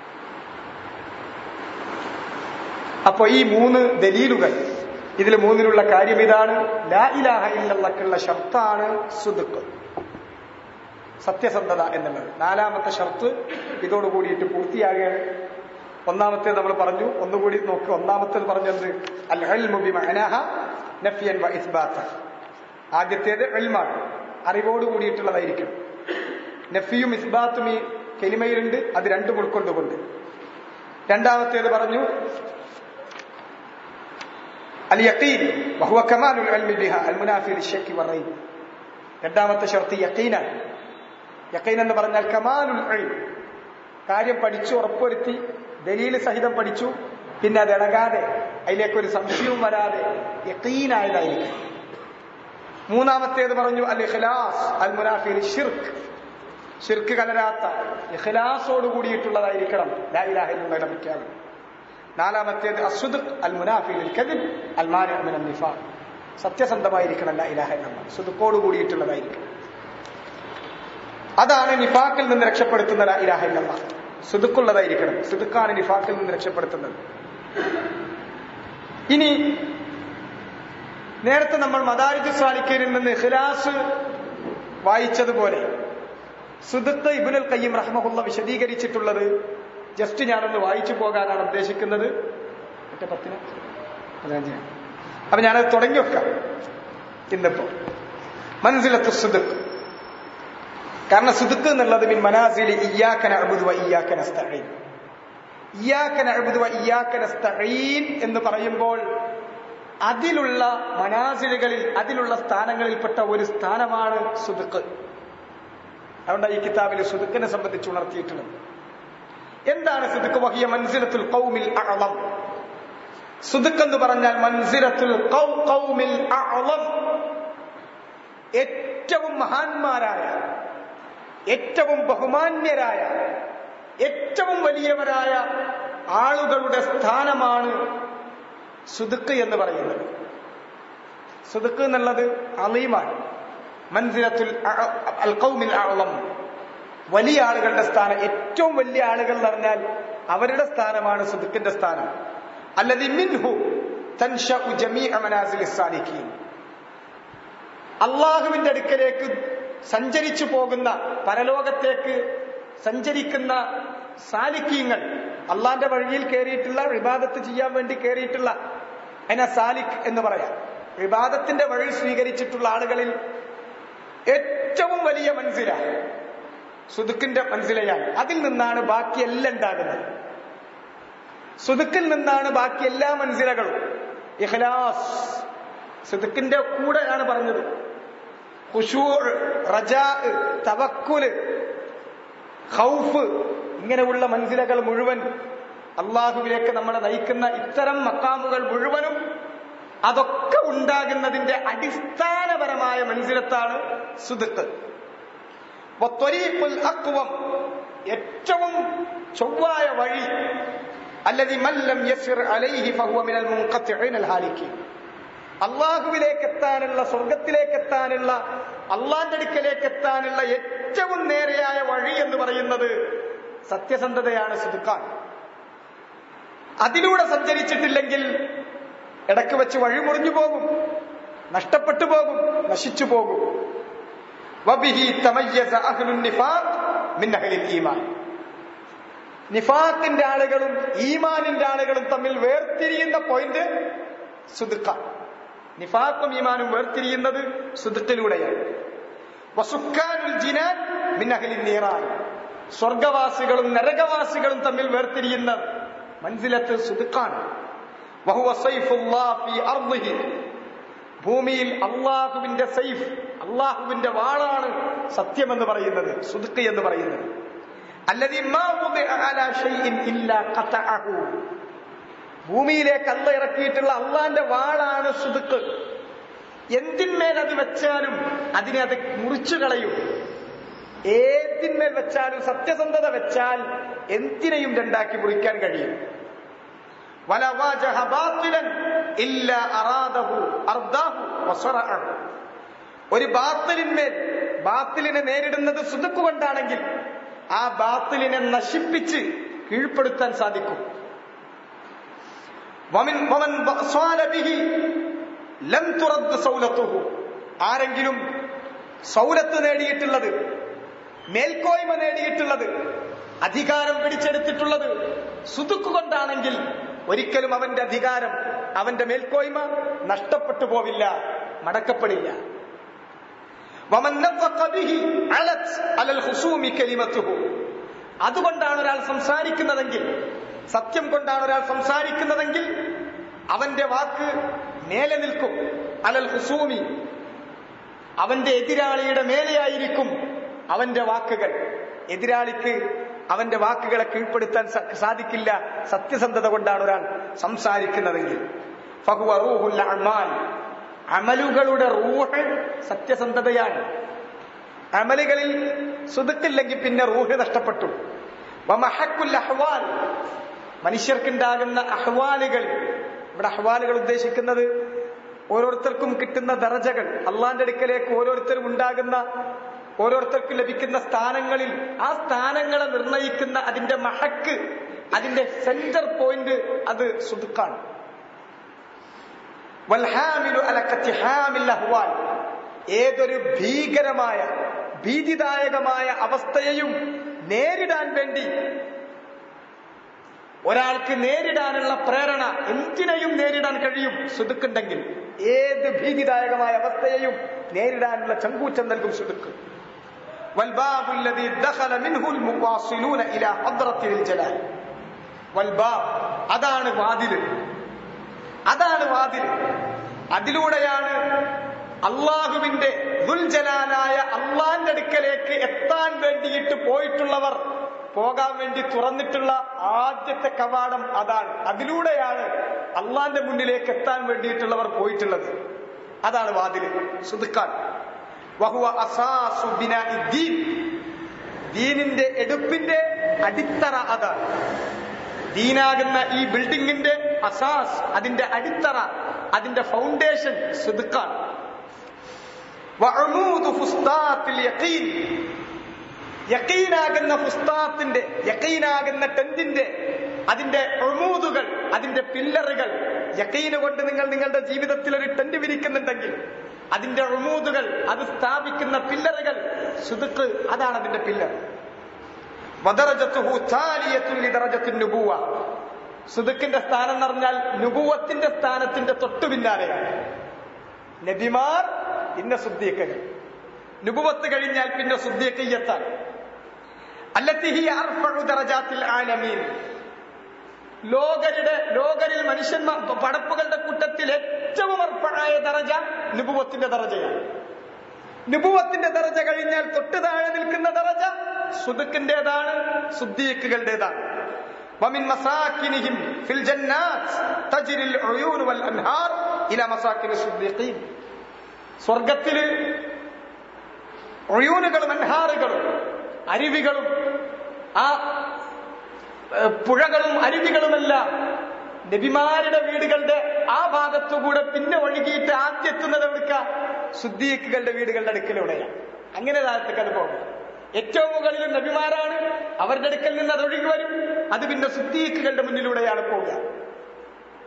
അപ്പൊ ഈ മൂന്ന് ദലീലുകൾ, ഇതിൽ മൂന്നിലുള്ള കാര്യം ഇതാണ്. ലാ ഇലാഹ ഇല്ലല്ലാഹുള്ള ഷർത്താണ് സുദ്ഖ്, സത്യസന്ധത എന്നുള്ളത്. നാലാമത്തെ ഷർത്ത് ഇതോട് കൂടിയിട്ട് പൂർത്തിയാകുകയാണ്. ഒന്നാമത്തേത് നമ്മൾ പറഞ്ഞു, ഒന്നുകൂടി നോക്ക്. ഒന്നാമത്തേത് പറഞ്ഞത് അൽ ഇൽമു ബിമഅനാഹ നഫിയൻ വ ഇസ്ബാത. ആദ്യത്തേത് ഇൽമാണ്, അറിവോട് കൂടിയിട്ടുള്ളതായിരിക്കും. നഫിയും ഇസ്ബാത്തും ഈ കലിമയിലുണ്ട്, അത് രണ്ടും ഉൾക്കൊണ്ടുകൊണ്ട്. രണ്ടാമത്തേത് പറഞ്ഞു അൽ യഖീൻ വഹുവ കമാലുൽ ഇൽമി ബിഹാ അൽ മുനാഫി ലിശ്ശക്കി വറൈബ്. രണ്ടാമത്തെ ഷർത്ത് യഖീനാണ്. യഖീൻ എന്ന് പറഞ്ഞാൽ കമാലുൽ ഇൽം, കാര്യം പഠിച്ചു ഉറപ്പുവരുത്തി ദലീല് സഹിതം പഠിച്ചു, പിന്നെ അത് ഇളകാതെ അതിലേക്കൊരു സംശയവും വരാതെ യഖീനായതായിരിക്കും. മൂന്നാമത്തേത് പറഞ്ഞു അൽ ഇഖ്ലാസ് അൽ മുനാഫി ലിശ്ശിർക്ക്, ശിർക്ക് കലരാത്ത ഇഖ്ലാസോട് കൂടിയിട്ടുള്ളതായിരിക്കണം ലാ ഇലാഹ ഇല്ലല്ലാഹ് പ്രഖ്യാപനം. നാലാമത്തേത് അസ്സുദ്ഖ് അൽ മുനാഫി ലിൽ കദിബ് അൽ മാനിഉ മിനൻ നിഫാഖ്, സത്യസന്ധമായിരിക്കണം ലാ ഇലാഹ ഇല്ലല്ലാഹ്, സുദ്ഖോട് കൂടിയിട്ടുള്ളതായിരിക്കും. അതാണ് നിഫാഖിൽ നിന്ന് രക്ഷപ്പെടുത്തുന്ന ലാ ഇലാഹ ഇല്ലല്ലാഹ്, സുദ്ഖുള്ളതായിരിക്കണം. സുദ്ഖാണ് നിഫാഖിൽ നിന്ന് രക്ഷപ്പെടുത്തുന്നത്. ഇനി നേരത്തെ നമ്മൾ മദാരിജുസ് സാലിക്കീനിൽ നിന്ന് ഇഖ്ലാസ് വായിച്ചതുപോലെ സുദ്ഖ് ഇബ്നുൽ ഖയ്യിം റഹ്മഹുല്ലാ വിശദീകരിച്ചിട്ടുള്ളത് ജസ്റ്റ് ഞാനൊന്ന് വായിച്ചു പോകാനാണ് ഉദ്ദേശിക്കുന്നത്. മറ്റേ പത്തിന് പതിനഞ്ചിന് അപ്പൊ ഞാനത് തുടങ്ങി വെക്കാം ഇന്നിപ്പോ. മൻസിലത്തു സുദ്ഖ്, കാരണം സുദ്ഖ് എന്നുള്ളത് മിൻ മനാസിലി ഇയ്യാക നഅ്ബുദു വ ഇയ്യാക നസ്തഈൻ. ഇയ്യാക നഅ്ബുദു വ ഇയ്യാക നസ്തഈൻ എന്ന് പറയുമ്പോൾ അതിലുള്ള മനാസിലുകളിൽ, അതിലുള്ള സ്ഥാനങ്ങളിൽപ്പെട്ട ഒരു സ്ഥാനമാണ് സുദ്ഖ്. അതുകൊണ്ട് ഈ കിതാബിൽ സുദ്ഖിനെ സംബന്ധിച്ച് ഉണർത്തിയിട്ടുള്ളത്. എന്താണ് സുദ്ഖ്? വഹിയ മൻസിലത്തുൽ ഖൗമിൽ അഅളം. സുദ്ഖ് എന്ന് പറഞ്ഞാൽ മൻസിലത്തുൽ ഖൗമിൽ അഅളം, ഏറ്റവും മഹാന്മാരായ, ഏറ്റവും ബഹുമാന്യരായ, ഏറ്റവും വലിയവരായ ആളുകളുടെ സ്ഥാനമാണ് സുദ്ഖ് എന്ന് പറയുന്നത്. സുദ്ഖ് എന്നുള്ളത് അളീമാണ്. മൻസിലത്തുൽ അൽ ഖൗമിൽ അഅളം, വലിയ ആളുകളുടെ സ്ഥാനം, ഏറ്റവും വലിയ ആളുകൾ എന്ന് പറഞ്ഞാൽ അവരുടെ സ്ഥാനമാണ് സുദ്ഖിന്റെ സ്ഥാനം. അല്ലദി മിൻഹു തൻശഉ ജമീഅ മനാസിലിസ് സാലിക്കീൻ. അല്ലാഹുവിന്റെ അടുക്കലേക്ക് സഞ്ചരിച്ചു പോകുന്ന, പരലോകത്തേക്ക് സഞ്ചരിക്കുന്ന സാലിക്കീങ്ങൾ, അള്ളാന്റെ വഴിയിൽ കയറിയിട്ടുള്ള, ഇബാദത്ത് ചെയ്യാൻ വേണ്ടി കയറിയിട്ടുള്ള, അതിനെ സാലിക് എന്ന് പറയാം. ഇബാദത്തിന്റെ വഴി സ്വീകരിച്ചിട്ടുള്ള ആളുകളിൽ ഏറ്റവും വലിയ മൻസില സുദ്ഖിന്റെ മൻസിലയാണ്. അതിൽ നിന്നാണ് ബാക്കി എല്ലാം ഉണ്ടാകുന്നത്. സുദ്ഖിൽ നിന്നാണ് ബാക്കി എല്ലാ മൻസിലകളും. ഇഖ്ലാസ് സുദ്ഖിന്റെ കൂടെയാണ് പറഞ്ഞത്. ഖുശൂ', റജാ, തവക്കുല്, ഖൗഫ്, ഇങ്ങനെയുള്ള മൻസിലകൾ മുഴുവൻ, അള്ളാഹുവിലേക്ക് നമ്മളെ നയിക്കുന്ന ഇത്തരം മക്കാമുകൾ മുഴുവനും അതൊക്കെ ഉണ്ടാകുന്നതിന്റെ അടിസ്ഥാനപരമായ മൻസിലത്താണ് സുദ്ഖ്. വത്വരീഖുൽ അഖ്വം, ഏറ്റവും ചൊവ്വായ വഴി. അല്ലദി മല്ലം യസ്ർ അലൈഹി ഫഹുവ മിനൽ മുൻഖത്തിഈനൽ ഹാലികീൻ. അള്ളാഹുവിലേക്ക് എത്താനുള്ള, സ്വർഗത്തിലേക്ക് എത്താനുള്ള, അള്ളാന്റെ അടുക്കലേക്ക് എത്താനുള്ള ഏറ്റവും നേരെയായ വഴി എന്ന് പറയുന്നത് സത്യസന്ധതയാണ്, സുദ്ഖാണ്. അതിലൂടെ സഞ്ചരിച്ചിട്ടില്ലെങ്കിൽ ഇടക്ക് വെച്ച് വഴിമുറിഞ്ഞു പോകും, നഷ്ടപ്പെട്ടു പോകും, നശിച്ചു പോകും. വബിഹി തമയ്യസ അഹ്ലുൻ നിഫാഖ് മിൻ അഹ്ലിൽ ഈമാൻ. നിഫാഖിന്റെ ആളുകളും ഈമാനിന്റെ ആളുകളും തമ്മിൽ വേർതിരിയുന്ന പോയിന്റ് സുദ്ഖ. നിഫാഖും ഈമാനും വേർതിരിയുന്നത് സുദ്ഖിലൂടെയാണ്. വസുക്കാനുൽ ജിനാൻ മിൻ അഹ്ലിൻ നീറാൻ. സ്വർഗവാസികളും നരകവാസികളും തമ്മിൽ വേർതിരിയുന്ന മൻസിലത്ത് സുദ്ഖാണ്. വഹുവ സൈഫുല്ലാഹി ഫീ അർദിഹി. ഭൂമിയിൽ അള്ളാഹുവിന്റെ സൈഫ്, അള്ളാഹുവിന്റെ വാളാണ് സത്യമെന്ന് പറയുന്നത്, സുദ്ഖ് എന്ന് പറയുന്നത്. അല്ലദീ മാ വുദിഅ അലാ ഷൈഇൻ ഇല്ലാ ഖതഅഹു. ഭൂമിയിലേക്ക് അള്ള ഇറക്കിയിട്ടുള്ള അള്ളാന്റെ വാളാണ് സുദ്ഖ്. എന്തിന്മേൽ അത് വെച്ചാലും അതിനെ അത് മുറിച്ചു കളയും. ഏതിന്മേൽ വെച്ചാലും സത്യസന്ധത വെച്ചാൽ എന്തിനേയും രണ്ടാക്കി മുറിക്കാൻ കഴിയും. വലാ വാജഹ ബാത്തിലൻ ഇല്ലാ അറാദഹു അർദാഹു വസറഅഹു. ഒരു ബാത്തിലിന്മേൽ ബാത്തിലിനെ നേരിടുന്നത് സുദ്ഖ് കൊണ്ടാണെങ്കിൽ ആ ബാത്തിലിനെ നശിപ്പിച്ച് കീഴ്പ്പെടുത്താൻ സാധിക്കും. വമൻ വമൻ സ്വാല ബിഹി ലം തുറദ് സൗലത്തുഹു. ആരെങ്കിലും സൗലത്ത് നേടിയിട്ടുള്ളത്, മേൽക്കോയ്മ നേടിയിട്ടുള്ളത്, അധികാരം പിടിച്ചെടുത്തിട്ടുള്ളത് സുദ്ഖ് കൊണ്ടാണെങ്കിൽ ഒരിക്കലും അവന്റെ അധികാരം, അവന്റെ മേൽക്കോയ്മ നഷ്ടപ്പെട്ടു പോവില്ല, മടക്കപ്പെടില്ല. വമൻ നഫഖ ബിഹി അലത് അലൽ ഖുസൂമി കലിമത്തുഹു. അതുകൊണ്ടാണ് ഒരാൾ സംസാരിക്കുന്നതെങ്കിൽ, സത്യം കൊണ്ടാണ് ഒരാൾ സംസാരിക്കുന്നതെങ്കിൽ അവന്റെ വാക്ക് മേലെ നിൽക്കും. അലൽ ഖുസൂമി, അവന്റെ എതിരാളിയുടെ മേലെയായിരിക്കും അവന്റെ വാക്കുകൾ. എതിരാളിക്ക് അവന്റെ വാക്കുകളെ കീഴ്പ്പെടുത്താൻ സാധിക്കില്ല, സത്യസന്ധത കൊണ്ടാണ് ഒരാൾ സംസാരിക്കുന്നതെങ്കിൽ. ഫഹുവ റൂഹുൽ അഅ്മാൽ. അമലുകളുടെ റൂഹ് സത്യസന്ധതയാണ്. അമലുകളിൽ സുദ്ഖില്ലെങ്കിൽ പിന്നെ റൂഹ് നഷ്ടപ്പെട്ടു. വമഹക്കുൽ അഹ്വാൽ. മനുഷ്യർക്കുണ്ടാകുന്ന അഹ്വാലുകൾ, ഇവിടെ അഹ്വാലുകൾ ഉദ്ദേശിക്കുന്നത് ഓരോരുത്തർക്കും കിട്ടുന്ന ദറജകൾ, അള്ളാന്റെ അടുക്കലേക്ക് ഓരോരുത്തരും ഉണ്ടാകുന്ന, ഓരോരുത്തർക്കും ലഭിക്കുന്ന സ്ഥാനങ്ങളിൽ ആ സ്ഥാനങ്ങളെ നിർണയിക്കുന്ന അതിന്റെ മഹക്ക്, അതിന്റെ സെന്റർ പോയിന്റ് അത് സുദ്ഖാണ്. വൽഹാമിലു അല ഖത്തിഹാമിൽ അഹ്വാൽ. ഏതൊരു ഭീകരമായ ഭീതിദായകമായ അവസ്ഥയെയും നേരിടാൻ വേണ്ടി ഒരാൾക്ക് നേരിടാനുള്ള പ്രേരണ, എന്തിനേയും നേരിടാൻ കഴിയും സുദ്ഖുണ്ടെങ്കിൽ. ഏത് ഭീതിദായകമായ അവസ്ഥയെയും നേരിടാനുള്ള ചങ്കൂറ്റം നൽകും സുദ്ഖ്. വൽബാബുൽ ലദീ ദഖല മിൻഹുൽ മുവാസിലൂന ഇലാ ഹദ്റത്തിൽ ജലാൽ. വൽബാബ്, അതാണ് വാതിൽ, അതാണ് വാതിൽ. അതിലൂടെയാണ് അള്ളാഹുവിന്റെ ദുൽ ജലാലായ അള്ളാന്റെ അടുക്കലേക്ക് എത്താൻ വേണ്ടിയിട്ട് പോയിട്ടുള്ളവർ പോകാൻ വേണ്ടി തുറന്നിട്ടുള്ള ആദ്യത്തെ കവാടം അതാണ്. അതിലൂടെയാണ് അള്ളാന്റെ മുന്നിലേക്ക് എത്താൻ വേണ്ടിയിട്ടുള്ളവർ പോയിട്ടുള്ളത്. അതാണ് വാതില്, സുദ്ഖാൻ. വഹുവ അസാസു ബിനാഇദ്ദീൻ. ദീനിന്റെ എടുപ്പിന്റെ അടിത്തറ അതാണ്. ദീനാകുന്ന ഈ ബിൽഡിങ്ങിന്റെ അസാസ്, അതിന്റെ അടിത്തറ, അതിന്റെ ഫൗണ്ടേഷൻ സുദ്ഖാൻ. വഅമൂദു ഫുസ്താത്തിൽ യഖീൻ. യഖീനാകുന്ന ഫുസ്താത്തിന്റെ, യഖീനാകുന്ന ടെന്റിന്റെ അതിന്റെ ഉമൂദുകൾ, അതിന്റെ പില്ലറുകൾ. യഖീന് കൊണ്ട് നിങ്ങൾ നിങ്ങളുടെ ജീവിതത്തിൽ ഒരു ടെന്റ് വിരിക്കുന്നുണ്ടെങ്കിൽ അതിന്റെ ഉമൂദുകൾ, അത് സ്ഥാപിക്കുന്ന പില്ലറുകൾ സുദ്ഖ്, അതാണ് അതിന്റെ പില്ലർ. വദറജതുഹു താലിയത്തുൻ ലിദറജത്തിൻ നുബുവ. സുദ്ഖിന്റെ സ്ഥാനം എന്ന് പറഞ്ഞാൽ നുബുവത്തിന്റെ സ്ഥാനത്തിന്റെ തൊട്ടു പിന്നാലെയാണ്. നബിമാർ പിന്നെ സുദ്ദീഖുകൾ, നുബുവത്ത് കഴിഞ്ഞാൽ പിന്നെ സുദ്ദീഖിയ്യത്താണ്. അല്ലത്തി ഹിയ അർഫഉ ദറജാത്തിൽ ആലമീൻ. ലോകരുടെ ലോകരിൽ മനുഷ്യന്മാർ പടപ്പുകളുടെ കൂട്ടത്തിൽ ഏറ്റവും അർഫആയ ദറജ നുബുവത്തിന്റെ ദറജയാണ്. നുബുവത്തിന്റെ ദറജ കഴിഞ്ഞാൽ തൊട്ട് താഴെ നിൽക്കുന്ന ദറജ സുദ്ഖിന്റേതാണ്, സുദ്ദീഖുകളുടേതാണ്. വമിൻ മസാകിനിഹിം ഫിൽ ജന്നാത്ത് തജ്രിൽ ഉയൂൻ വൽ അൻഹാർ ഇലാ മസാകിനി സുദ്ദീഖീൻ. സ്വർഗത്തില് ഉയൂനുകളും അൻഹാറുകളും അരുവികളും ആ പുഴകളും അരുവികളുമെല്ലാം നബിമാരുടെ വീടുകളുടെ ആ ഭാഗത്തുകൂടെ പിന്നെ ഒഴുകിയിട്ട് ആദ്യം എത്തുന്നത് എവിടുക്ക? സുദ്ദീഖുകളുടെ വീടുകളുടെ അടുക്കലൂടെയാണ്. അങ്ങനെ താഴത്തേക്ക് അത് പോകും. ഏറ്റവും മുകളിലും നബിമാരാണ്, അവരുടെ അടുക്കൽ നിന്ന് അത് ഒഴുകി വരും, അത് പിന്നെ സുദ്ദീഖുകളുടെ മുന്നിലൂടെയാണ് പോവുക.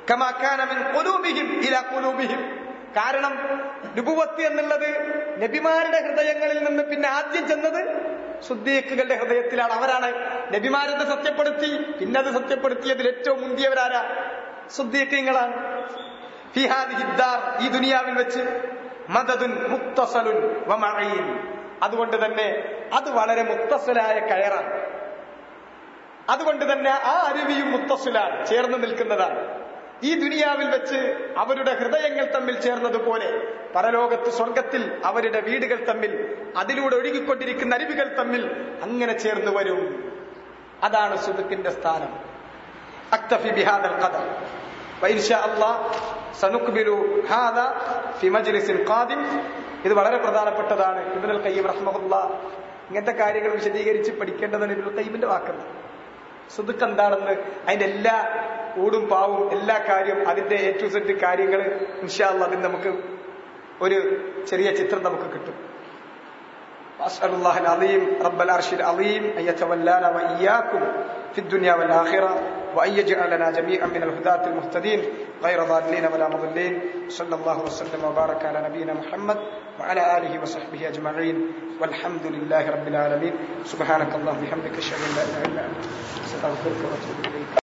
കമാ കാന മിൻ ഖുലൂബിഹിം ഇലാ ഖുലൂബിഹിം. കാരണം നുബുവത്ത് എന്നുള്ളത് നബിമാരുടെ ഹൃദയങ്ങളിൽ നിന്ന് പിന്നെ ആദ്യം ചെന്നത് സുദ്ദീഖുകളുടെ ഹൃദയത്തിലാണ്. അവരാണ് നബിമാരത് സത്യപ്പെടുത്തി, പിന്നെ അത് സത്യപ്പെടുത്തിയതിൽ ഏറ്റവും മുന്തിയവരാരാ? സുദ്ദീഖീങ്ങളാണ്. ഫീ ഹാദിഹി ദാർ, ഈ ദുനിയാവിൽ വെച്ച് മദദുൻ മുത്തസലുൻ വമഈൻ. അതുകൊണ്ട് തന്നെ അത് വളരെ മുത്തസലായ കയറാണ്. അതുകൊണ്ട് തന്നെ ആ അരുവിയും മുത്തസിലാണ്, ചേർന്ന് നിൽക്കുന്നതാണ്. ഈ ദുനിയാവിൽ വെച്ച് അവരുടെ ഹൃദയങ്ങൾ തമ്മിൽ ചേർന്നതുപോലെ പരലോകത്ത് സ്വർഗത്തിൽ അവരുടെ വീടുകൾ തമ്മിൽ, അതിലൂടെ ഒഴുകിക്കൊണ്ടിരിക്കുന്ന അരുവികൾ തമ്മിൽ അങ്ങനെ ചേർന്ന് വരും. അതാണ് സുദ്ദീഖിന്റെ സ്ഥാനം. അക്തഫി ബിഹാദൽ ഖദർ വഇൻഷാ അല്ലാഹ് സനുക്ബിലു ഹാദാ ഫി മജ്ലിസിൻ ഖാദിം. ഇത് വളരെ പ്രധാനപ്പെട്ടതാണ്. ഇബ്നുൽ ഖയ്യിം റഹ്മഹുല്ലാഹ് ഇങ്ങനത്തെ കാര്യങ്ങൾ വിശദീകരിച്ച് പഠിക്കേണ്ടതാണ്. ഇബ്നുൽ ഖയ്യിമിന്റെ വാക്കുകൾ സുദ്ദീഖ് എന്താണെന്ന്, അതിന്റെ എല്ലാ ഊടും പാവും എല്ലാ കാര്യവും, അതിന്റെ എ ടു സെഡ് കാര്യങ്ങൾ ഇൻഷാ അല്ലാഹ് അതിന് നമുക്ക് ഒരു ചെറിയ ചിത്രം നമുക്ക് കിട്ടും. أسأل الله العظيم رب العرش العظيم أن يتولانا وإياكم في الدنيا والآخرة وأن يجعلنا جميعا من الهداة المهتدين غير ضالين ولا مضلين. صلى الله وسلم وبارك على نبينا محمد وعلى آله وصحبه أجمعين والحمد لله رب العالمين. سبحانك اللهم وبحمدك أشهد أن لا إله إلا أنت أستغفرك وأتوب إليك.